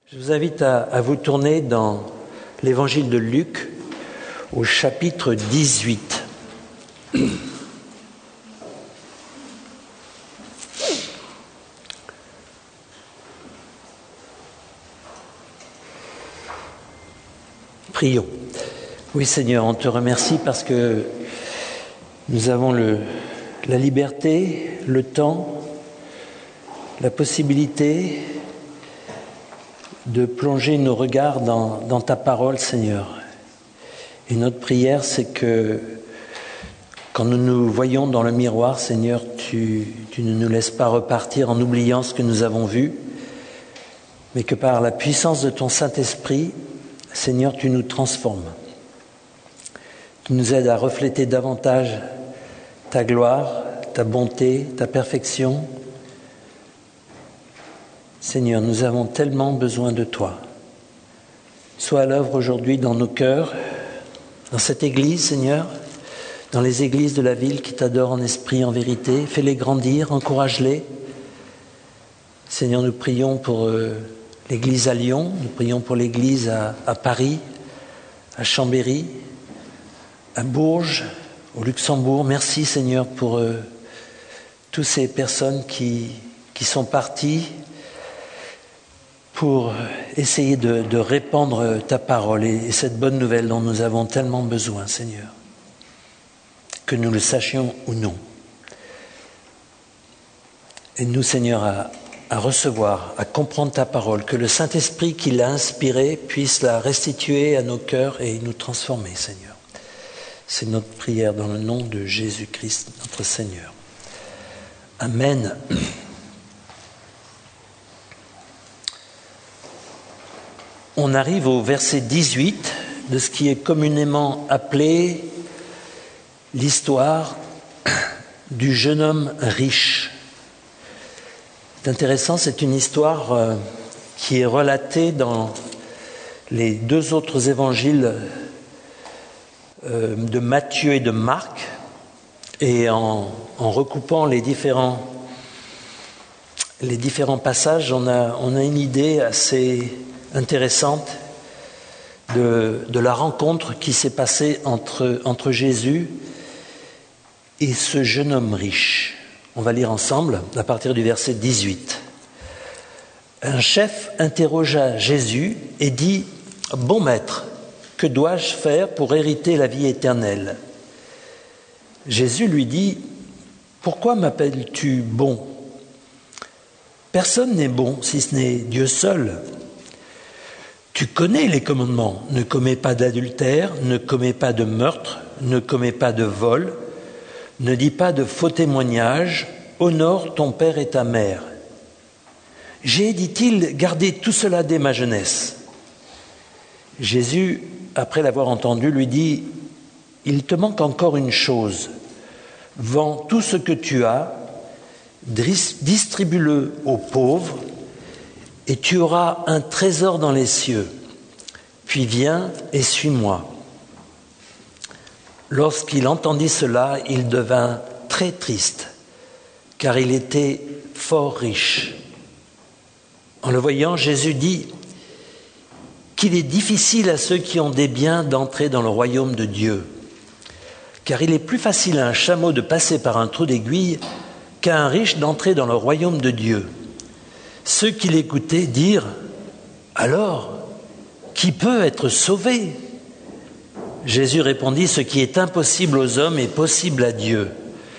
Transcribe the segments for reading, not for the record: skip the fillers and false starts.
Je vous invite à vous tourner dans l'évangile de Luc au chapitre 18. Prions. Oui Seigneur, on te remercie parce que nous avons la liberté, le temps, la possibilité de plonger nos regards dans ta parole, Seigneur. Et notre prière, c'est que quand nous nous voyons dans le miroir, Seigneur, tu ne nous laisses pas repartir en oubliant ce que nous avons vu, mais que par la puissance de ton Saint-Esprit, Seigneur, tu nous transformes. Tu nous aides à refléter davantage ta gloire, ta bonté, ta perfection. Seigneur, nous avons tellement besoin de toi. Sois à l'œuvre aujourd'hui dans nos cœurs, dans cette église, Seigneur, dans les églises de la ville qui t'adorent en esprit, en vérité. Fais-les grandir, encourage-les. Seigneur, nous prions pour l'église à Lyon, nous prions pour l'église à Paris, à Chambéry, à Bourges, au Luxembourg. Merci, Seigneur, pour toutes ces personnes qui sont parties pour essayer de répandre ta parole et cette bonne nouvelle dont nous avons tellement besoin, Seigneur, que nous le sachions ou non. Aide-nous, Seigneur, à recevoir, à comprendre ta parole, que le Saint-Esprit qui l'a inspirée puisse la restituer à nos cœurs et nous transformer, Seigneur. C'est notre prière dans le nom de Jésus-Christ, notre Seigneur. Amen. On arrive au verset 18 de ce qui est communément appelé l'histoire du jeune homme riche. C'est intéressant, c'est une histoire qui est relatée dans les deux autres évangiles de Matthieu et de Marc, et en recoupant les différents passages, on a une idée assez intéressante de la rencontre qui s'est passée entre Jésus et ce jeune homme riche. On va lire ensemble à partir du verset 18. Un chef interrogea Jésus et dit : « Bon maître, que dois-je faire pour hériter la vie éternelle ?» Jésus lui dit : « Pourquoi m'appelles-tu bon ? Personne n'est bon si ce n'est Dieu seul. Tu connais les commandements. Ne commets pas d'adultère, ne commets pas de meurtre, ne commets pas de vol, ne dis pas de faux témoignages, honore ton père et ta mère. J'ai, dit-il, gardé tout cela dès ma jeunesse. » Jésus, après l'avoir entendu, lui dit : « Il te manque encore une chose. Vends tout ce que tu as, distribue-le aux pauvres, et tu auras un trésor dans les cieux. Puis viens et suis-moi. » Lorsqu'il entendit cela, il devint très triste, car il était fort riche. En le voyant, Jésus dit qu'il est difficile à ceux qui ont des biens d'entrer dans le royaume de Dieu, car il est plus facile à un chameau de passer par un trou d'aiguille qu'à un riche d'entrer dans le royaume de Dieu. Ceux qui l'écoutaient dirent : « Alors, qui peut être sauvé ?» Jésus répondit : « Ce qui est impossible aux hommes est possible à Dieu. »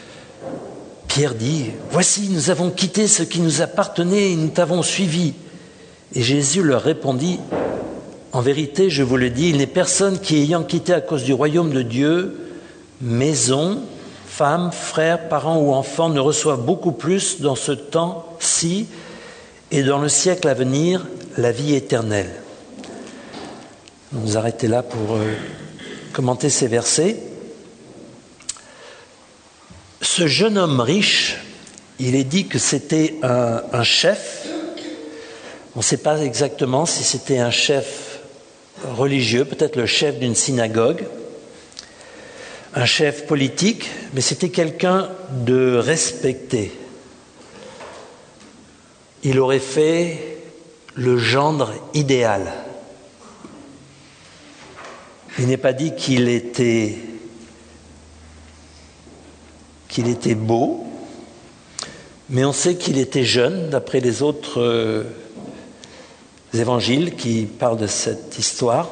Pierre dit : « Voici, nous avons quitté ce qui nous appartenait et nous t'avons suivi. » Et Jésus leur répondit : « En vérité, je vous le dis, il n'est personne qui, ayant quitté à cause du royaume de Dieu, maison, femme, frère, parents ou enfants, ne reçoive beaucoup plus dans ce temps-ci et dans le siècle à venir la vie éternelle. » On va nous arrêter là pour commenter ces versets. Ce jeune homme riche, il est dit que c'était un chef. On ne sait pas exactement si c'était un chef religieux, peut-être le chef d'une synagogue, un chef politique, mais c'était quelqu'un de respecté. Il aurait fait le gendre idéal. Il n'est pas dit qu'il était beau, mais on sait qu'il était jeune, d'après les autres évangiles qui parlent de cette histoire.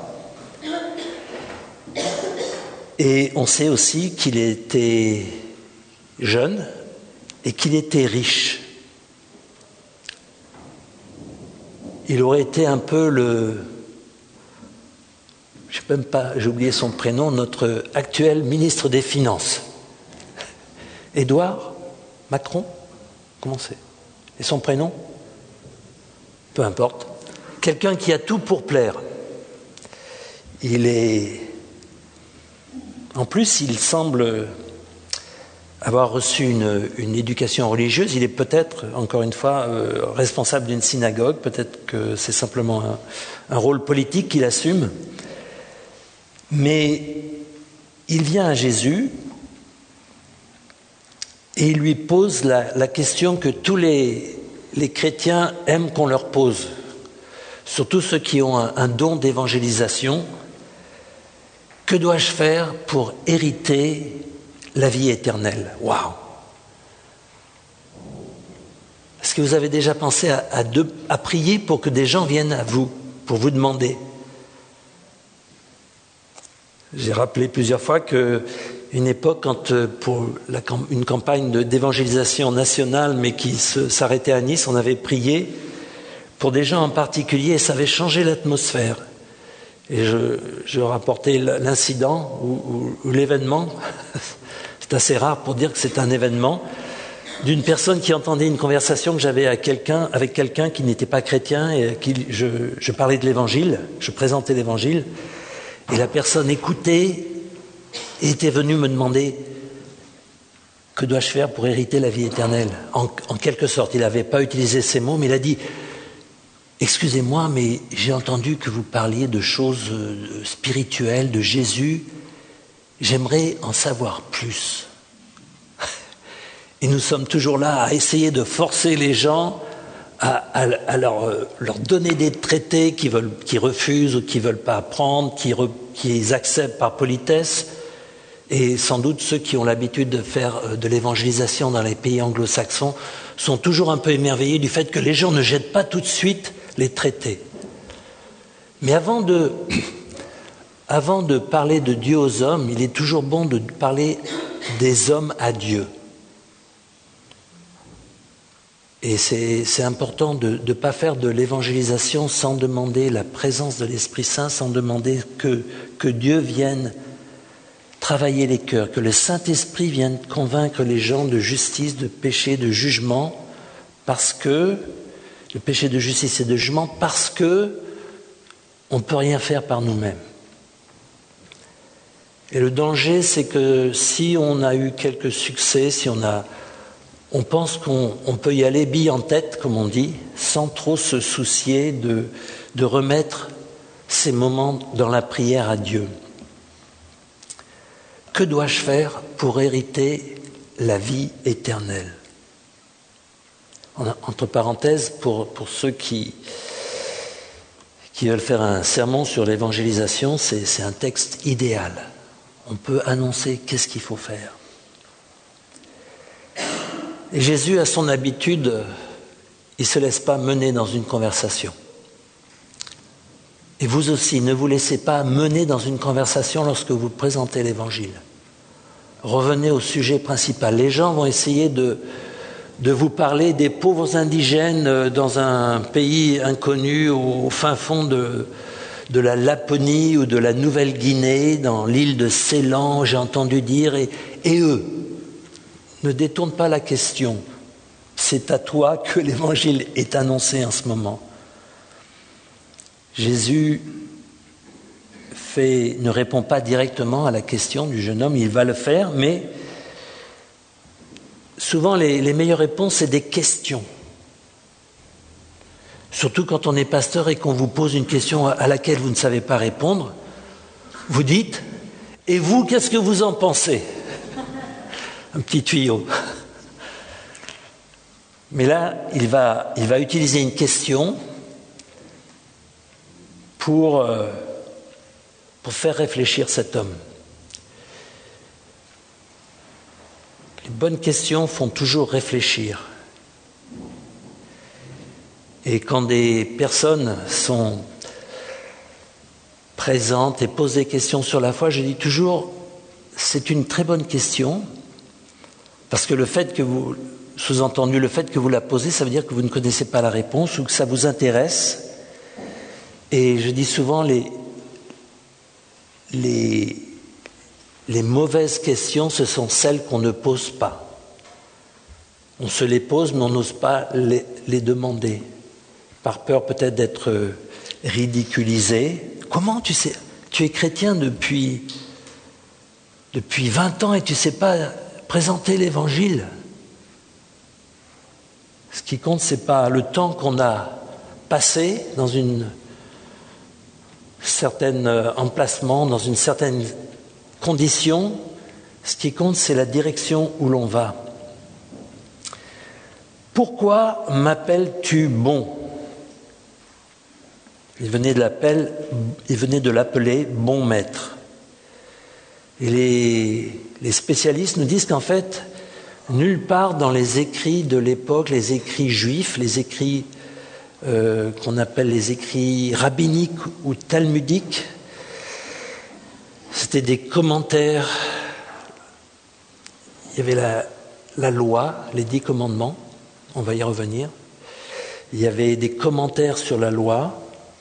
Et on sait aussi qu'il était jeune et qu'il était riche. Il aurait été un peu j'ai oublié son prénom, notre actuel ministre des Finances. Édouard Macron, comment c'est? Et son prénom? Peu importe. Quelqu'un qui a tout pour plaire. En plus, il semble avoir reçu une éducation religieuse. Il est peut-être, encore une fois, responsable d'une synagogue. Peut-être que c'est simplement un rôle politique qu'il assume. Mais il vient à Jésus et il lui pose la question que tous les chrétiens aiment qu'on leur pose, surtout ceux qui ont un don d'évangélisation. Que dois-je faire pour hériter la vie éternelle? Waouh! Est-ce que vous avez déjà pensé à prier pour que des gens viennent à vous, pour vous demander? J'ai rappelé plusieurs fois qu'une époque, quand pour une campagne d'évangélisation nationale, mais qui s'arrêtait à Nice, on avait prié pour des gens en particulier et ça avait changé l'atmosphère. Et je rapportais l'incident ou l'événement, c'est assez rare pour dire que c'est un événement, d'une personne qui entendait une conversation que j'avais avec quelqu'un qui n'était pas chrétien et à qui je parlais de l'évangile, je présentais l'évangile. Et la personne écoutait et était venue me demander « Que dois-je faire pour hériter la vie éternelle ?» En quelque sorte, il n'avait pas utilisé ces mots, mais il a dit « Excusez-moi, mais j'ai entendu que vous parliez de choses spirituelles, de Jésus. J'aimerais en savoir plus. » Et nous sommes toujours là à essayer de forcer les gens à leur donner des traités qu'ils refusent ou qu'ils ne veulent pas apprendre, qu'ils acceptent par politesse. Et sans doute ceux qui ont l'habitude de faire de l'évangélisation dans les pays anglo-saxons sont toujours un peu émerveillés du fait que les gens ne jettent pas tout de suite les traités. Mais avant de parler de Dieu aux hommes, il est toujours bon de parler des hommes à Dieu. Et c'est important de ne pas faire de l'évangélisation sans demander la présence de l'Esprit Saint, sans demander que Dieu vienne travailler les cœurs, que le Saint-Esprit vienne convaincre les gens de justice, de péché, de jugement, de péché, de justice et de jugement, parce que on ne peut rien faire par nous-mêmes. Et le danger, c'est que si on a eu quelques succès, on pense qu'on peut y aller bille en tête, comme on dit, sans trop se soucier de remettre ces moments dans la prière à Dieu. Que dois-je faire pour hériter la vie éternelle? Entre parenthèses, pour ceux qui veulent faire un sermon sur l'évangélisation, c'est un texte idéal. On peut annoncer qu'est-ce qu'il faut faire. Et Jésus, à son habitude, il ne se laisse pas mener dans une conversation. Et vous aussi, ne vous laissez pas mener dans une conversation lorsque vous présentez l'Évangile. Revenez au sujet principal. Les gens vont essayer de vous parler des pauvres indigènes dans un pays inconnu au fin fond de la Laponie ou de la Nouvelle-Guinée, dans l'île de Ceylan, j'ai entendu dire, et eux. Ne détourne pas la question. C'est à toi que l'Évangile est annoncé en ce moment. Jésus ne répond pas directement à la question du jeune homme, il va le faire, mais souvent les meilleures réponses, c'est des questions. Surtout quand on est pasteur et qu'on vous pose une question à laquelle vous ne savez pas répondre, vous dites « Et vous, qu'est-ce que vous en pensez ?» Un petit tuyau. Mais là, il va utiliser une question pour faire réfléchir cet homme. Les bonnes questions font toujours réfléchir. Et quand des personnes sont présentes et posent des questions sur la foi, je dis toujours, c'est une très bonne question, parce que le fait que vous, sous-entendu, le fait que vous la posez, ça veut dire que vous ne connaissez pas la réponse ou que ça vous intéresse. Et je dis souvent, les mauvaises questions, ce sont celles qu'on ne pose pas. On se les pose, mais on n'ose pas les demander, par peur peut-être d'être ridiculisé. Comment tu sais, tu es chrétien depuis 20 ans et tu ne sais pas présenter l'Évangile. Ce qui compte, ce n'est pas le temps qu'on a passé dans une certaine emplacement, dans une certaine condition. Ce qui compte, c'est la direction où l'on va. Pourquoi m'appelles-tu bon ? Il venait de l'appeler bon maître. Et les spécialistes nous disent qu'en fait, nulle part dans les écrits de l'époque, les écrits juifs, les écrits qu'on appelle les écrits rabbiniques ou talmudiques, c'était des commentaires. Il y avait la loi, les 10 commandements, on va y revenir. Il y avait des commentaires sur la loi,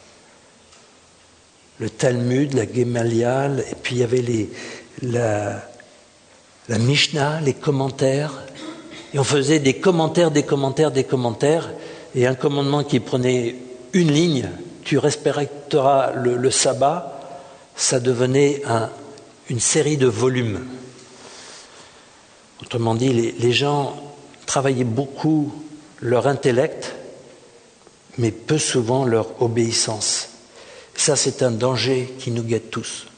le Talmud, la Guémalia, et puis il y avait la Mishnah, les commentaires, et on faisait des commentaires, et un commandement qui prenait une ligne, tu respecteras le sabbat, ça devenait une série de volumes. Autrement dit, les gens travaillaient beaucoup leur intellect, mais peu souvent leur obéissance. Ça, c'est un danger qui nous guette tous.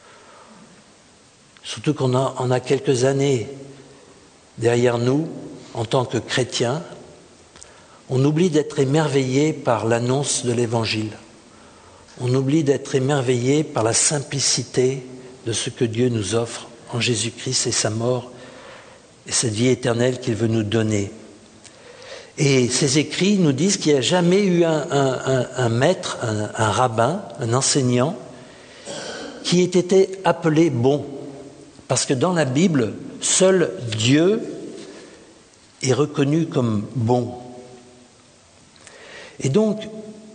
Surtout qu'on a quelques années derrière nous, en tant que chrétiens, on oublie d'être émerveillé par l'annonce de l'Évangile. On oublie d'être émerveillé par la simplicité de ce que Dieu nous offre en Jésus-Christ et sa mort et cette vie éternelle qu'il veut nous donner. Et ces écrits nous disent qu'il n'y a jamais eu un maître, un rabbin, un enseignant qui ait été appelé bon. Parce que dans la Bible, seul Dieu est reconnu comme bon. Et donc,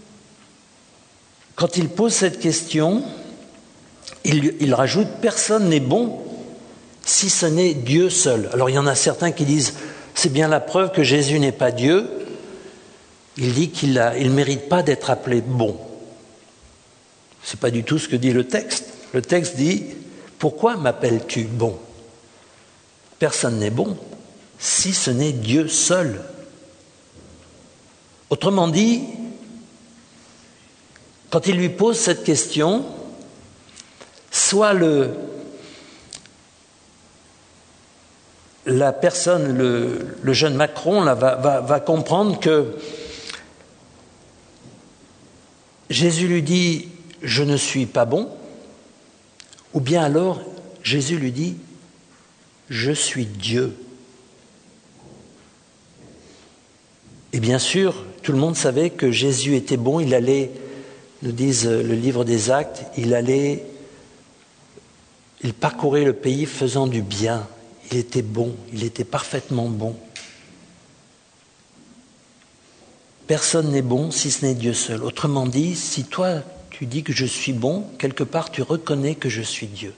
quand il pose cette question, il rajoute « Personne n'est bon si ce n'est Dieu seul ». Alors il y en a certains qui disent « C'est bien la preuve que Jésus n'est pas Dieu ». Il dit qu'il ne mérite pas d'être appelé bon. Ce n'est pas du tout ce que dit le texte. Le texte dit « Pourquoi m'appelles-tu bon ?» Personne n'est bon si ce n'est Dieu seul. Autrement dit, quand il lui pose cette question, soit la personne, le jeune Macron, là, va comprendre que Jésus lui dit « Je ne suis pas bon », ou bien alors Jésus lui dit « Je suis Dieu ». Et bien sûr, tout le monde savait que Jésus était bon, il allait, nous disent le livre des Actes, il parcourait le pays faisant du bien. Il était bon, il était parfaitement bon. Personne n'est bon si ce n'est Dieu seul. Autrement dit, si toi tu dis que je suis bon, quelque part tu reconnais que je suis Dieu.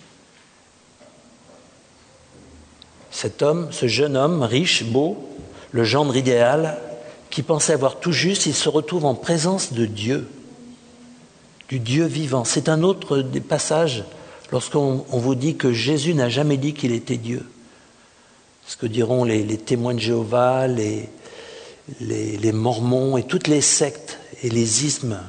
Cet homme, ce jeune homme riche, beau, le gendre idéal, qui pensait avoir tout juste, il se retrouve en présence de Dieu, du Dieu vivant. C'est un autre des passages lorsqu'on vous dit que Jésus n'a jamais dit qu'il était Dieu. Ce que diront les témoins de Jéhovah, les mormons et toutes les sectes et les ismes.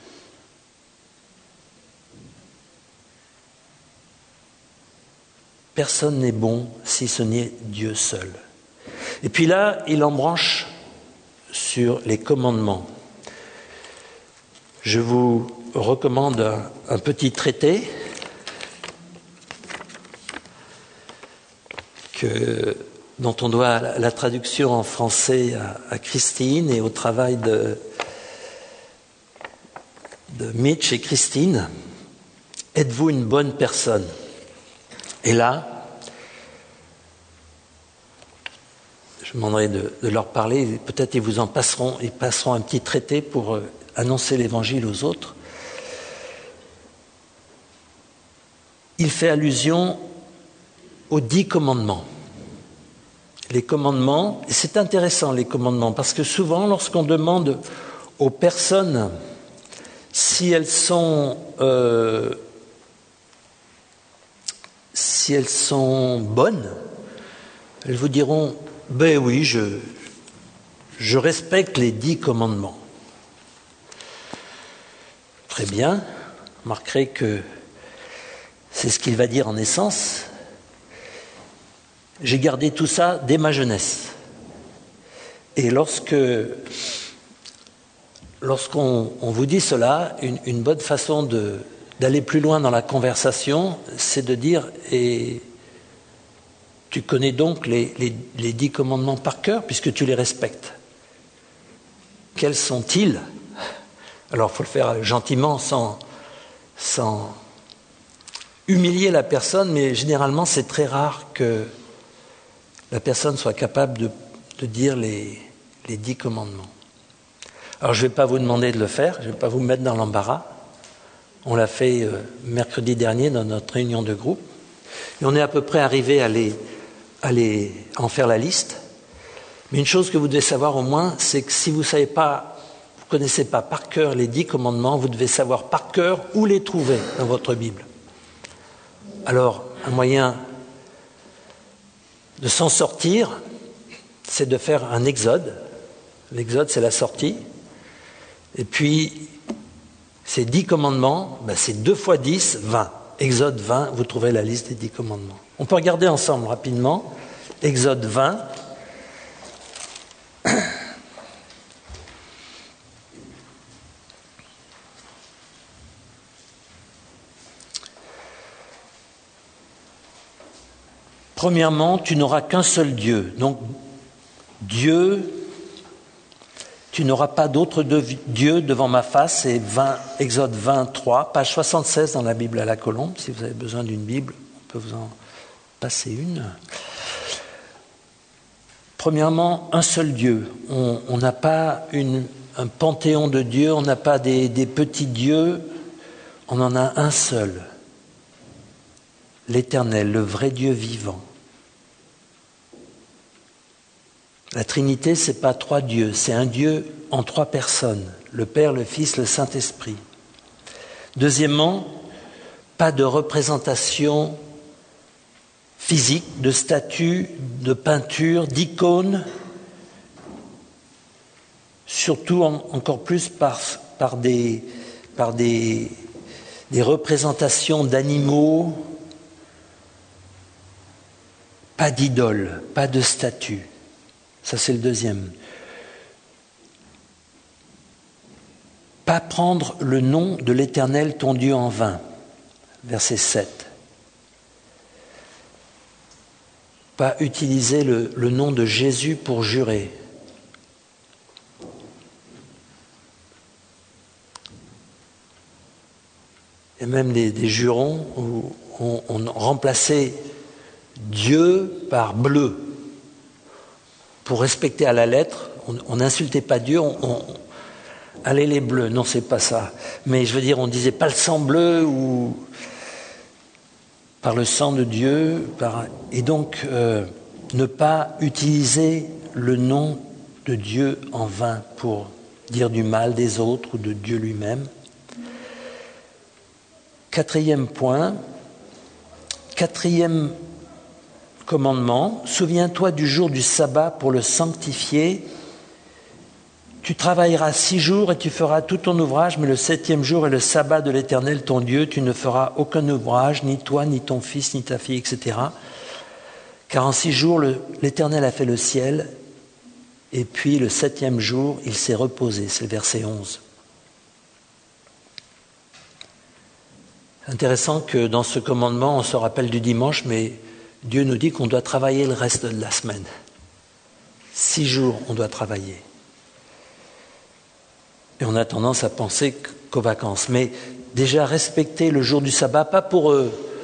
Personne n'est bon si ce n'est Dieu seul. Et puis là, il embranche sur les commandements. Je vous recommande un petit traité dont on doit la traduction en français à Christine et au travail de Mitch et Christine. Êtes-vous une bonne personne? Et là, je demanderai de leur parler, peut-être ils passeront un petit traité pour annoncer l'évangile aux autres. Il fait allusion aux 10 commandements. Les commandements, et c'est intéressant les commandements, parce que souvent lorsqu'on demande aux personnes si elles sont bonnes, elles vous diront « Ben oui, je respecte les 10 commandements ». Très bien, vous remarquerez que c'est ce qu'il va dire en essence. J'ai gardé tout ça dès ma jeunesse. Et lorsqu'on vous dit cela, une bonne façon d'aller plus loin dans la conversation, c'est de dire « Et tu connais donc les 10 commandements par cœur, puisque tu les respectes. Quels sont-ils » Alors, il faut le faire gentiment, sans humilier la personne, mais généralement, c'est très rare que la personne soit capable de dire les 10 commandements. Alors, je ne vais pas vous demander de le faire, je ne vais pas vous mettre dans l'embarras. On l'a fait mercredi dernier dans notre réunion de groupe. Et on est à peu près arrivé à en faire la liste. Mais une chose que vous devez savoir au moins, c'est que si vous ne connaissez pas par cœur les 10 commandements, vous devez savoir par cœur où les trouver dans votre Bible. Alors, un moyen de s'en sortir, c'est de faire un exode. L'exode, c'est la sortie. Et puis, ces 10 commandements, c'est 2 fois 10, 20. Exode 20, vous trouvez la liste des 10 commandements. On peut regarder ensemble rapidement. Exode 20. Premièrement, tu n'auras qu'un seul Dieu. Donc, Dieu, tu n'auras pas d'autre Dieu devant ma face. C'est Exode 23, page 76 dans la Bible à la Colombe. Si vous avez besoin d'une Bible, on peut vous en passer une. Premièrement, un seul Dieu. On n'a pas un panthéon de dieux, on n'a pas des petits dieux, on en a un seul. L'Éternel, le vrai Dieu vivant. La Trinité, ce n'est pas 3 dieux, c'est un Dieu en 3 personnes, le Père, le Fils, le Saint-Esprit. Deuxièmement, pas de représentation physique, de statues, de peintures, d'icônes, surtout encore plus par des représentations d'animaux, pas d'idoles, pas de statues. Ça, c'est le deuxième. Pas prendre le nom de l'Éternel, ton Dieu, en vain. Verset 7. Pas utiliser le nom de Jésus pour jurer. Il y a même des jurons où on remplaçait Dieu par bleu. Pour respecter à la lettre, on n'insultait pas Dieu, allez les bleus, non c'est pas ça. Mais je veux dire, on disait pas le sang bleu ou par le sang de Dieu. Et donc, ne pas utiliser le nom de Dieu en vain pour dire du mal des autres ou de Dieu lui-même. 4e point, 4e commandement, souviens-toi du jour du sabbat pour le sanctifier. Tu travailleras 6 jours et tu feras tout ton ouvrage, mais le 7e jour est le sabbat de l'Éternel ton Dieu. Tu ne feras aucun ouvrage, ni toi, ni ton fils, ni ta fille, etc. Car en 6 jours, l'Éternel a fait le ciel, et puis le 7e jour, il s'est reposé. C'est le verset 11. Intéressant que dans ce commandement, on se rappelle du dimanche, mais Dieu nous dit qu'on doit travailler le reste de la semaine. 6 jours, on doit travailler. Et on a tendance à penser qu'aux vacances. Mais déjà, respecter le jour du sabbat, pas pour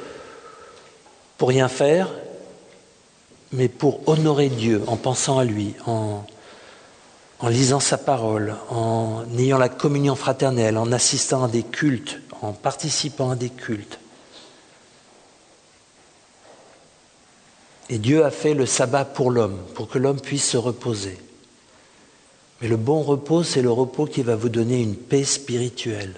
rien faire, mais pour honorer Dieu, en pensant à lui, en lisant sa parole, en ayant la communion fraternelle, en assistant à des cultes, en participant à des cultes. Et Dieu a fait le sabbat pour l'homme, pour que l'homme puisse se reposer. Mais le bon repos, c'est le repos qui va vous donner une paix spirituelle.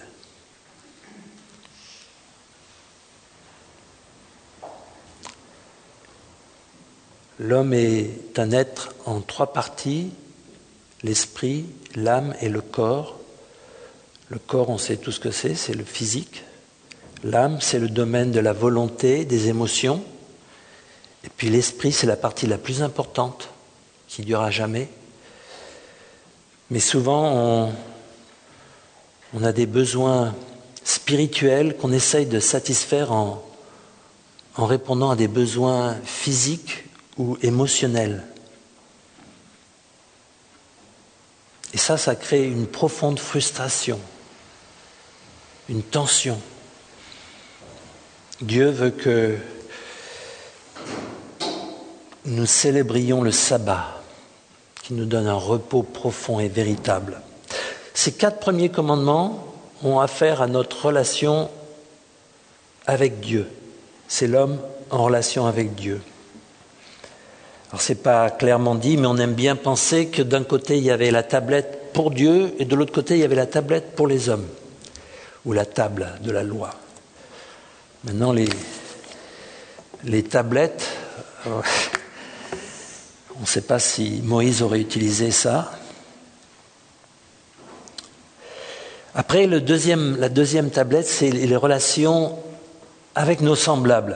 L'homme est un être en 3 parties, l'esprit, l'âme et le corps. Le corps, on sait tout ce que c'est le physique. L'âme, c'est le domaine de la volonté, des émotions. Et puis l'esprit, c'est la partie la plus importante, qui ne durera jamais. Mais souvent, on a des besoins spirituels qu'on essaye de satisfaire en répondant à des besoins physiques ou émotionnels. Et ça crée une profonde frustration, une tension. Dieu veut que nous célébrions le sabbat, qui nous donne un repos profond et véritable. Ces 4 premiers commandements ont affaire à notre relation avec Dieu. C'est l'homme en relation avec Dieu. Alors c'est pas clairement dit, mais on aime bien penser que d'un côté il y avait la tablette pour Dieu et de l'autre côté il y avait la tablette pour les hommes, ou la table de la loi. Maintenant les tablettes, on ne sait pas si Moïse aurait utilisé ça. Après la deuxième tablette, c'est les relations avec nos semblables.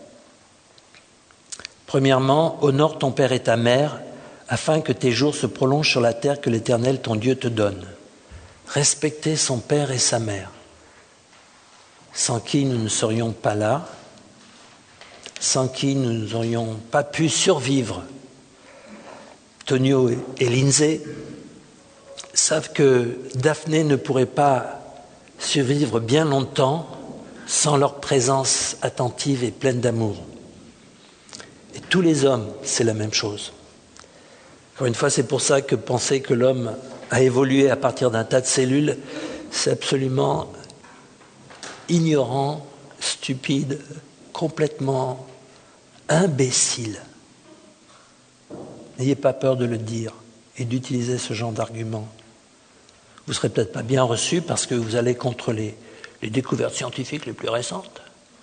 Premièrement, honore ton père et ta mère, afin que tes jours se prolongent sur la terre que l'Éternel, ton Dieu, te donne. Respecter son père et sa mère, sans qui nous ne serions pas là, sans qui nous n'aurions pas pu survivre. Tonio et Lindsay savent que Daphné ne pourrait pas survivre bien longtemps sans leur présence attentive et pleine d'amour. Et tous les hommes, c'est la même chose. Encore une fois, c'est pour ça que penser que l'homme a évolué à partir d'un tas de cellules, c'est absolument ignorant, stupide, complètement imbécile. N'ayez pas peur de le dire et d'utiliser ce genre d'argument. Vous ne serez peut-être pas bien reçu parce que vous allez contre les découvertes scientifiques les plus récentes.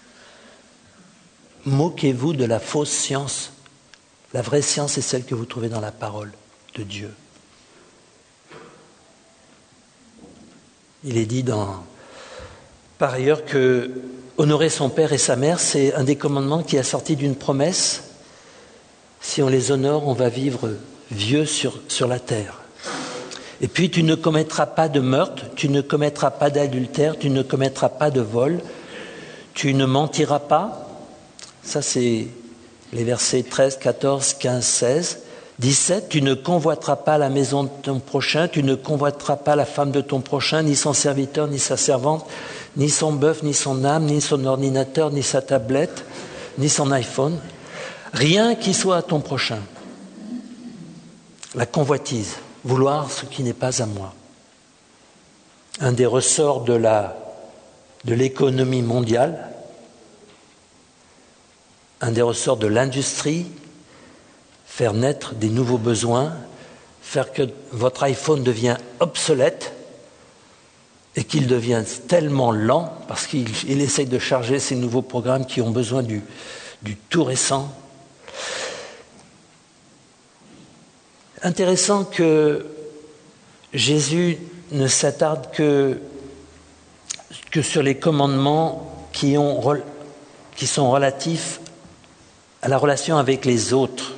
Moquez-vous de la fausse science. La vraie science est celle que vous trouvez dans la parole de Dieu. Il est dit par ailleurs que honorer son père et sa mère, c'est un des commandements qui est sorti d'une promesse. Si on les honore, on va vivre vieux sur la terre. Et puis tu ne commettras pas de meurtre, tu ne commettras pas d'adultère, tu ne commettras pas de vol, tu ne mentiras pas. Ça c'est les versets 13, 14, 15, 16. 17, tu ne convoiteras pas la maison de ton prochain, tu ne convoiteras pas la femme de ton prochain, ni son serviteur, ni sa servante, ni son bœuf, ni son âme, ni son ordinateur, ni sa tablette, ni son iPhone. Rien qui soit à ton prochain. La convoitise, vouloir ce qui n'est pas à moi. Un des ressorts de l'économie mondiale, un des ressorts de l'industrie, faire naître des nouveaux besoins, faire que votre iPhone devienne obsolète et qu'il devienne tellement lent parce qu'il essaye de charger ces nouveaux programmes qui ont besoin du tout récent. Intéressant que Jésus ne s'attarde que sur les commandements qui sont relatifs à la relation avec les autres.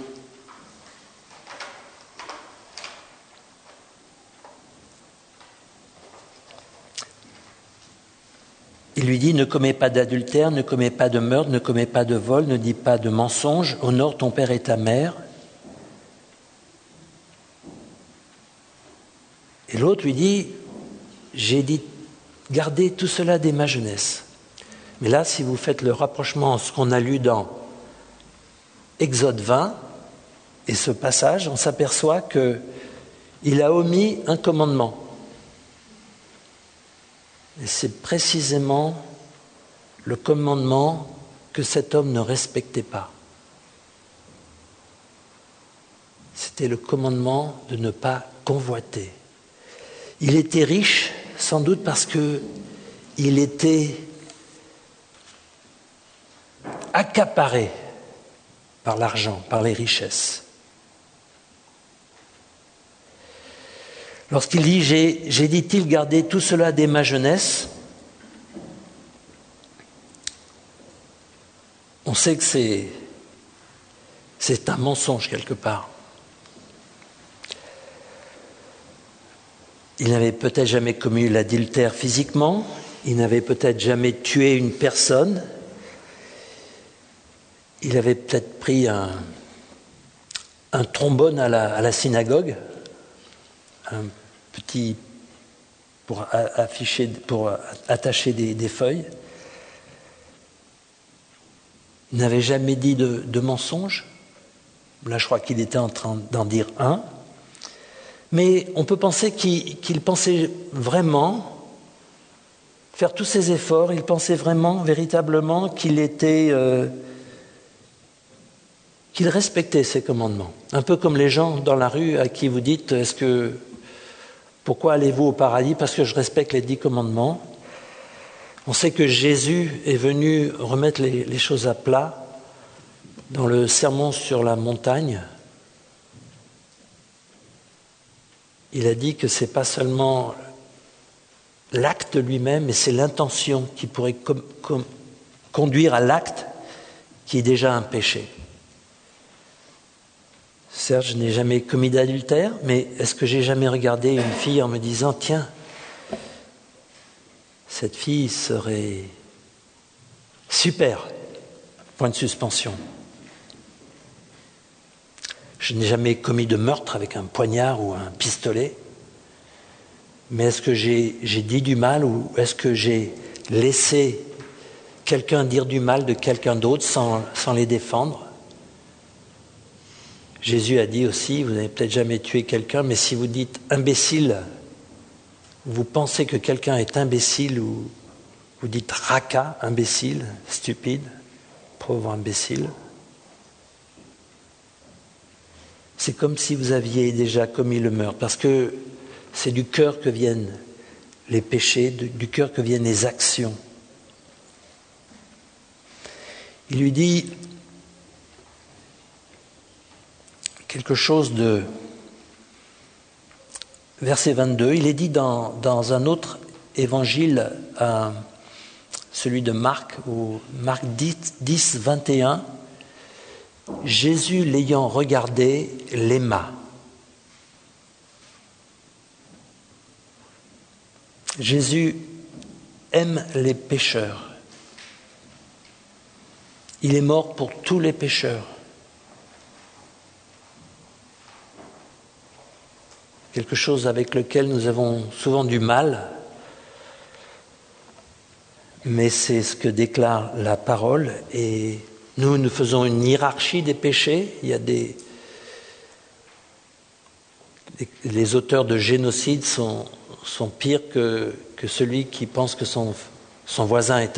Il lui dit, ne commets pas d'adultère, ne commets pas de meurtre, ne commets pas de vol, ne dis pas de mensonge, honore ton père et ta mère. Et l'autre lui dit, j'ai dit, gardez tout cela dès ma jeunesse. Mais là, si vous faites le rapprochement, ce qu'on a lu dans Exode 20, et ce passage, on s'aperçoit qu'il a omis un commandement. Et c'est précisément le commandement que cet homme ne respectait pas. C'était le commandement de ne pas convoiter. Il était riche, sans doute parce qu'il était accaparé par l'argent, par les richesses. Lorsqu'il dit « J'ai dit-il gardé tout cela dès ma jeunesse », on sait que c'est un mensonge quelque part. Il n'avait peut-être jamais commis l'adultère physiquement, il n'avait peut-être jamais tué une personne, il avait peut-être pris un trombone à la synagogue, un petit pour attacher des feuilles. Il n'avait jamais dit de mensonge. Là, je crois qu'il était en train d'en dire un. Mais on peut penser qu'il pensait vraiment faire tous ces efforts. Il pensait vraiment, véritablement, qu'il respectait ses commandements. Un peu comme les gens dans la rue à qui vous dites pourquoi allez-vous au paradis? Parce que je respecte les 10 commandements. On sait que Jésus est venu remettre les choses à plat dans le sermon sur la montagne. Il a dit que ce n'est pas seulement l'acte lui-même, mais c'est l'intention qui pourrait conduire à l'acte qui est déjà un péché. Certes, je n'ai jamais commis d'adultère, mais est-ce que j'ai jamais regardé une fille en me disant « Tiens, cette fille serait super, point de suspension ». Je n'ai jamais commis de meurtre avec un poignard ou un pistolet, mais est-ce que j'ai dit du mal ou est-ce que j'ai laissé quelqu'un dire du mal de quelqu'un d'autre sans les défendre ? Jésus a dit aussi, vous n'avez peut-être jamais tué quelqu'un, mais si vous dites imbécile, vous pensez que quelqu'un est imbécile ou vous dites raca, imbécile, stupide, pauvre imbécile. C'est comme si vous aviez déjà commis le meurtre, parce que c'est du cœur que viennent les péchés, du cœur que viennent les actions. Il lui dit quelque chose de verset 22, il est dit dans un autre évangile, celui de Marc, ou Marc 10, 21, Jésus l'ayant regardé l'aima. Jésus aime les pécheurs. Il est mort pour tous les pécheurs. Quelque chose avec lequel nous avons souvent du mal, mais c'est ce que déclare la parole. Et nous faisons une hiérarchie des péchés. Il y a les auteurs de génocide sont pires que celui qui pense que son voisin est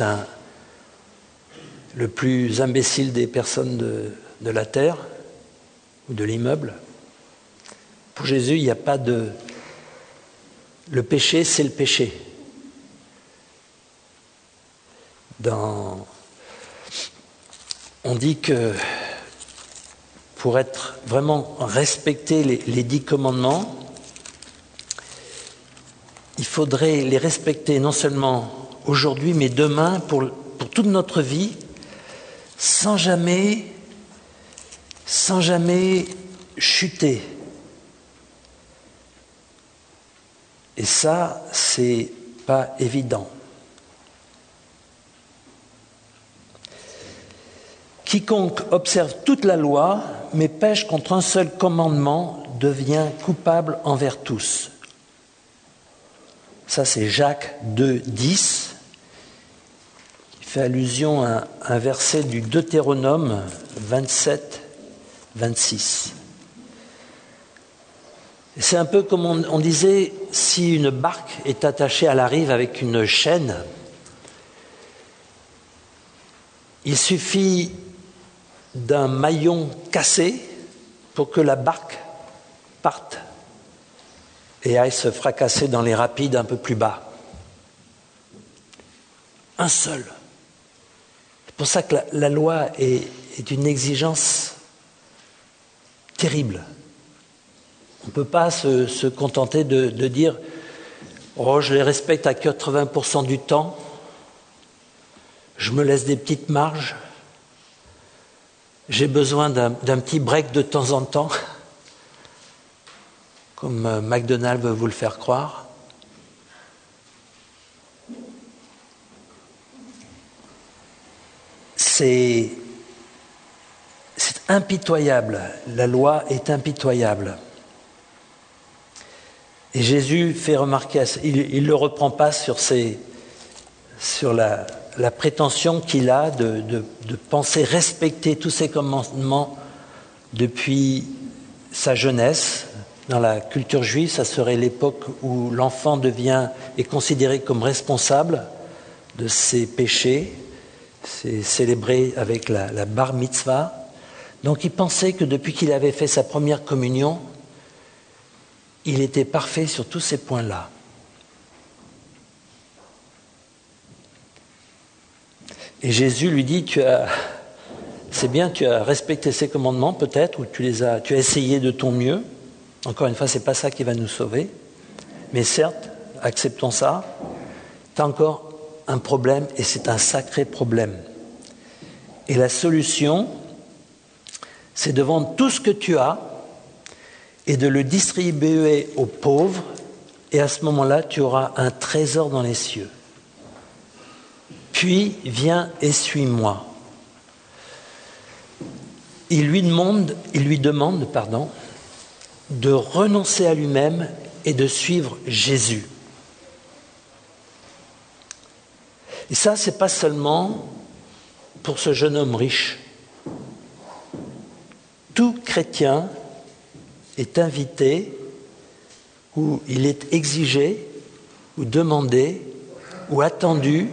le plus imbécile des personnes de la terre ou de l'immeuble. Pour Jésus, il n'y a pas de... Le péché, c'est le péché. On dit que pour être vraiment respecter les 10 commandements, il faudrait les respecter non seulement aujourd'hui, mais demain, pour toute notre vie, sans jamais chuter. Et ça, c'est pas évident. Quiconque observe toute la loi, mais pêche contre un seul commandement, devient coupable envers tous. Ça, c'est Jacques 2, 10. Il fait allusion à un verset du Deutéronome 27, 26. Et c'est un peu comme on disait, si une barque est attachée à la rive avec une chaîne, il suffit d'un maillon cassé pour que la barque parte et aille se fracasser dans les rapides un peu plus bas. Un seul. C'est pour ça que la loi est une exigence terrible. On ne peut pas se contenter de dire « Oh, je les respecte à 80% du temps, je me laisse des petites marges, j'ai besoin d'un petit break de temps en temps », comme McDonald's veut vous le faire croire. C'est impitoyable, la loi est impitoyable. Et Jésus fait remarquer, il ne le reprend pas sur la prétention qu'il a de penser respecter tous ces commandements depuis sa jeunesse. Dans la culture juive, ça serait l'époque où l'enfant est considéré comme responsable de ses péchés. C'est célébré avec la bar mitzvah. Donc il pensait que depuis qu'il avait fait sa première communion, il était parfait sur tous ces points-là. Et Jésus lui dit, c'est bien, tu as respecté ces commandements peut-être, ou tu as essayé de ton mieux. Encore une fois, ce n'est pas ça qui va nous sauver. Mais certes, acceptons ça. Tu as encore un problème, et c'est un sacré problème. Et la solution, c'est de vendre tout ce que tu as et de le distribuer aux pauvres, et à ce moment-là, tu auras un trésor dans les cieux. Puis, viens et suis-moi. Il lui demande, de renoncer à lui-même et de suivre Jésus. Et ça, c'est pas seulement pour ce jeune homme riche. Tout chrétien est invité, ou il est exigé, ou demandé, ou attendu,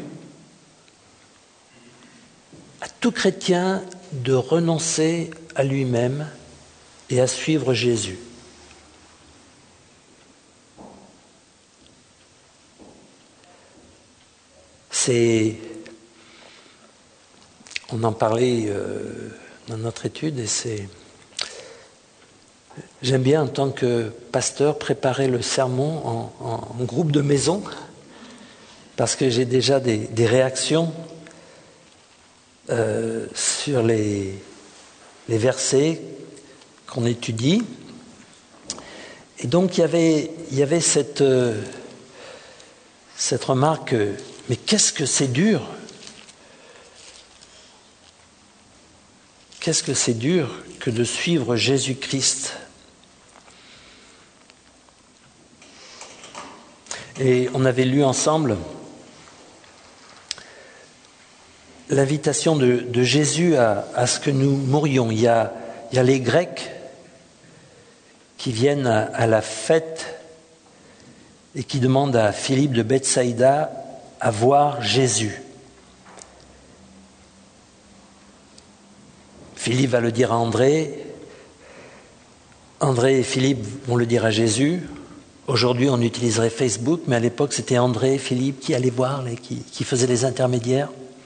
à tout chrétien de renoncer à lui-même et à suivre Jésus. On en parlait dans notre étude, et j'aime bien en tant que pasteur préparer le sermon en groupe de maison, parce que j'ai déjà des réactions sur les versets qu'on étudie. Et donc il y avait cette remarque, mais qu'est-ce que c'est dur ? Qu'est-ce que c'est dur que de suivre Jésus-Christ ? Et on avait lu ensemble l'invitation de Jésus à ce que nous mourions. Il y a les Grecs qui viennent à la fête et qui demandent à Philippe de Bethsaïda à voir Jésus. Philippe va le dire à André. André et Philippe vont le dire à Jésus. Aujourd'hui, on utiliserait Facebook, mais à l'époque, c'était André et Philippe qui allaient voir, qui faisaient les intermédiaires.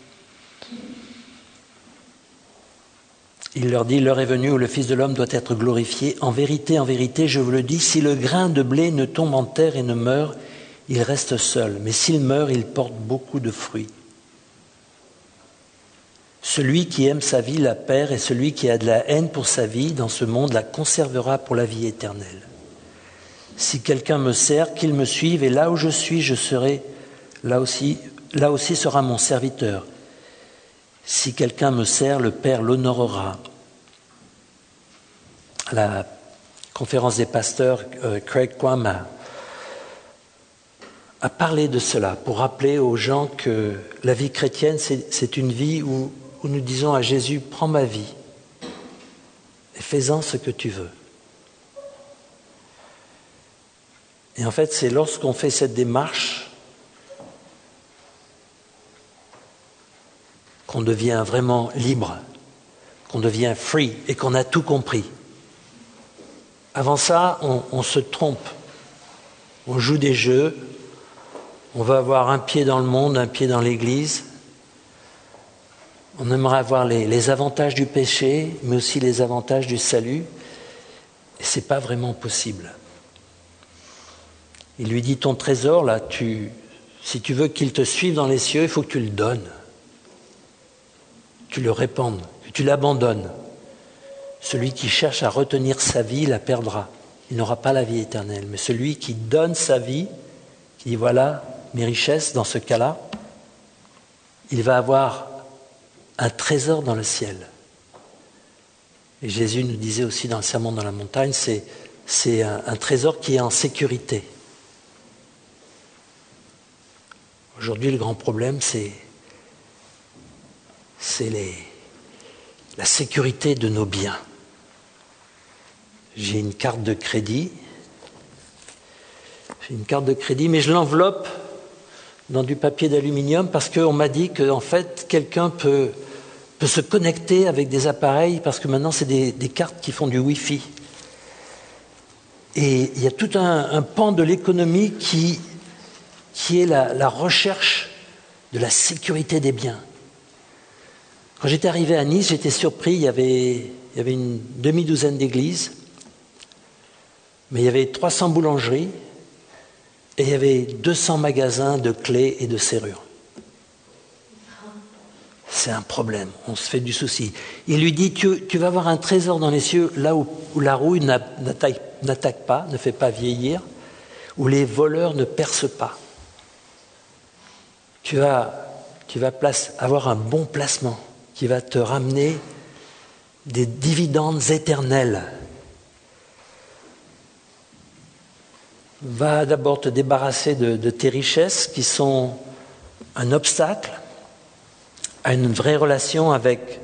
Il leur dit, l'heure est venue où le Fils de l'homme doit être glorifié. En vérité, je vous le dis, si le grain de blé ne tombe en terre et ne meurt, il reste seul. Mais s'il meurt, il porte beaucoup de fruits. Celui qui aime sa vie la perd, et celui qui a de la haine pour sa vie dans ce monde la conservera pour la vie éternelle. Si quelqu'un me sert, qu'il me suive, et là où je suis, je serai, là aussi sera mon serviteur. Si quelqu'un me sert, le Père l'honorera. À la conférence des pasteurs, Craig Quam a parlé de cela pour rappeler aux gens que la vie chrétienne, c'est une vie où nous disons à Jésus, prends ma vie et fais-en ce que tu veux. Et en fait, c'est lorsqu'on fait cette démarche qu'on devient vraiment libre, qu'on devient free et qu'on a tout compris. Avant ça, on se trompe, on joue des jeux, on va avoir un pied dans le monde, un pied dans l'Église. On aimerait avoir les avantages du péché, mais aussi les avantages du salut. Et ce n'est pas vraiment possible. Il lui dit, ton trésor, là, si tu veux qu'il te suive dans les cieux, il faut que tu le donnes. Tu le répandes, que tu l'abandonnes. Celui qui cherche à retenir sa vie la perdra. Il n'aura pas la vie éternelle. Mais celui qui donne sa vie, qui dit voilà mes richesses, dans ce cas-là, il va avoir un trésor dans le ciel. Et Jésus nous disait aussi dans le Sermon dans la montagne, c'est un trésor qui est en sécurité. Aujourd'hui, le grand problème, c'est la sécurité de nos biens. J'ai une carte de crédit, mais je l'enveloppe dans du papier d'aluminium parce qu'on m'a dit qu'en fait, quelqu'un peut se connecter avec des appareils parce que maintenant, c'est des cartes qui font du Wi-Fi. Et il y a tout un pan de l'économie qui est la recherche de la sécurité des biens. Quand j'étais arrivé à Nice, j'étais surpris, il y avait une demi-douzaine d'églises, mais il y avait 300 boulangeries et il y avait 200 magasins de clés et de serrures. C'est un problème, on se fait du souci. Il lui dit, tu vas avoir un trésor dans les cieux, là où la rouille n'attaque pas, ne fait pas vieillir, où les voleurs ne percent pas. Tu vas avoir un bon placement qui va te ramener des dividendes éternels. Va d'abord te débarrasser de tes richesses qui sont un obstacle à une vraie relation avec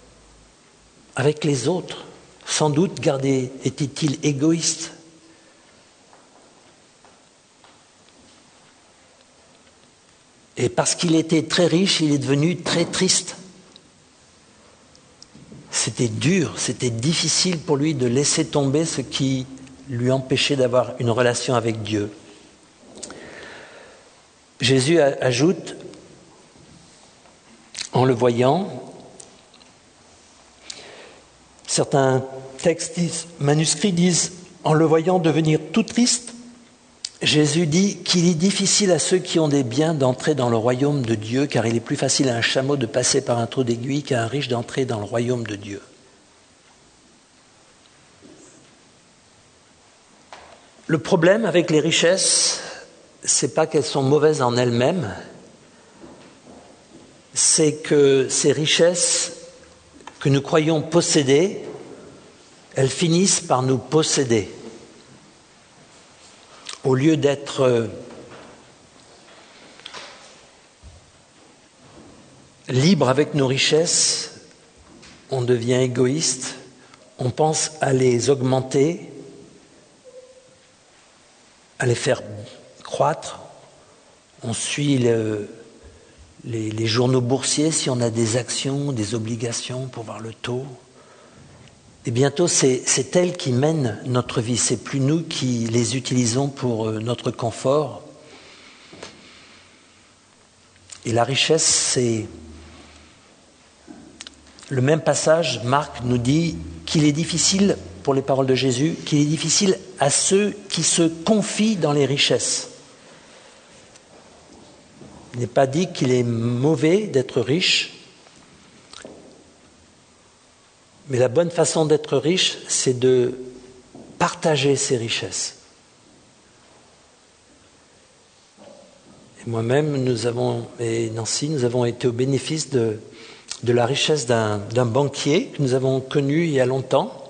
les autres. Sans doute, était-il égoïste? Et parce qu'il était très riche, il est devenu très triste. C'était dur, c'était difficile pour lui de laisser tomber ce qui lui empêchait d'avoir une relation avec Dieu. Jésus ajoute, en le voyant, certains textes manuscrits disent, en le voyant devenir tout triste, Jésus dit qu'il est difficile à ceux qui ont des biens d'entrer dans le royaume de Dieu, car il est plus facile à un chameau de passer par un trou d'aiguille qu'à un riche d'entrer dans le royaume de Dieu. Le problème avec les richesses, c'est pas qu'elles sont mauvaises en elles-mêmes, c'est que ces richesses que nous croyons posséder, elles finissent par nous posséder. Au lieu d'être libre avec nos richesses, on devient égoïste, on pense à les augmenter, à les faire croître, on suit les journaux boursiers si on a des actions, des obligations pour voir le taux. Et bientôt, c'est elles qui mènent notre vie. C'est plus nous qui les utilisons pour notre confort. Et la richesse, c'est... Le même passage, Marc nous dit qu'il est difficile, pour les paroles de Jésus, qu'il est difficile à ceux qui se confient dans les richesses. Il n'est pas dit qu'il est mauvais d'être riche, mais la bonne façon d'être riche, c'est de partager ses richesses. Et moi-même, et Nancy, nous avons été au bénéfice de la richesse d'un banquier que nous avons connu il y a longtemps.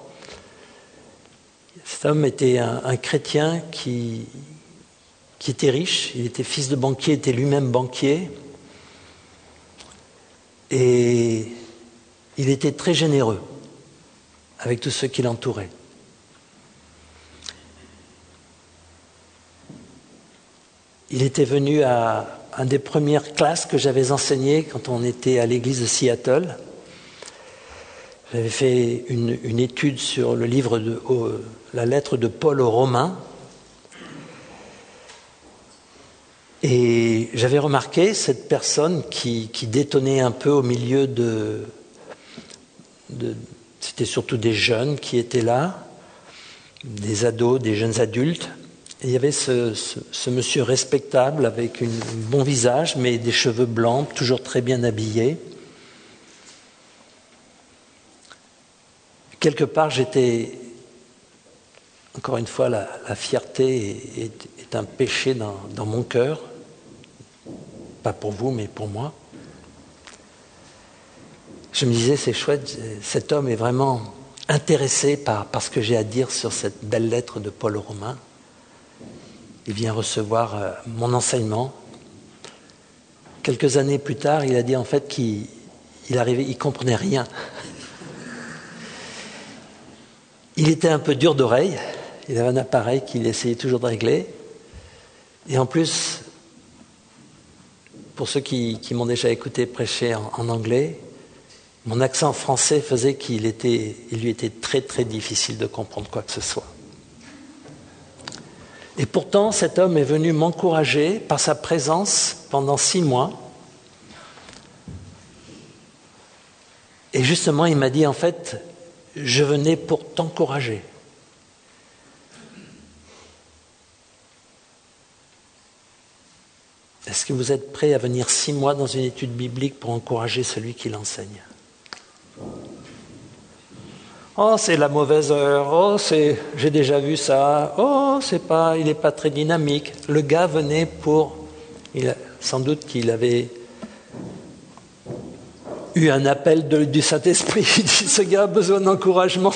Cet homme était un chrétien qui était riche, il était fils de banquier, était lui-même banquier, et il était très généreux avec tous ceux qui l'entouraient. Il était venu à une des premières classes que j'avais enseignées quand on était à l'église de Seattle. J'avais fait une étude sur le livre la lettre de Paul aux Romains. Et j'avais remarqué cette personne qui détonnait un peu au milieu c'était surtout des jeunes qui étaient là, des ados, des jeunes adultes. Et il y avait ce monsieur respectable avec un bon visage, mais des cheveux blancs, toujours très bien habillé. Quelque part, encore une fois, la fierté est un péché dans mon cœur. Pas pour vous, mais pour moi. Je me disais, c'est chouette, cet homme est vraiment intéressé par ce que j'ai à dire sur cette belle lettre de Paul aux Romains. Il vient recevoir mon enseignement. Quelques années plus tard, il a dit en fait qu'il comprenait rien. Il était un peu dur d'oreille. Il avait un appareil qu'il essayait toujours de régler. Et en plus, pour ceux qui m'ont déjà écouté prêcher en anglais, mon accent français faisait qu'il lui était très très difficile de comprendre quoi que ce soit. Et pourtant, cet homme est venu m'encourager par sa présence pendant 6 mois. Et justement, il m'a dit, en fait, je venais pour t'encourager. Est-ce que vous êtes prêts à venir 6 mois dans une étude biblique pour encourager celui qui l'enseigne ? Oh, c'est la mauvaise heure. Oh, j'ai déjà vu ça. Oh, il n'est pas très dynamique. Le gars venait sans doute qu'il avait eu un appel du Saint-Esprit. Il dit, ce gars a besoin d'encouragement.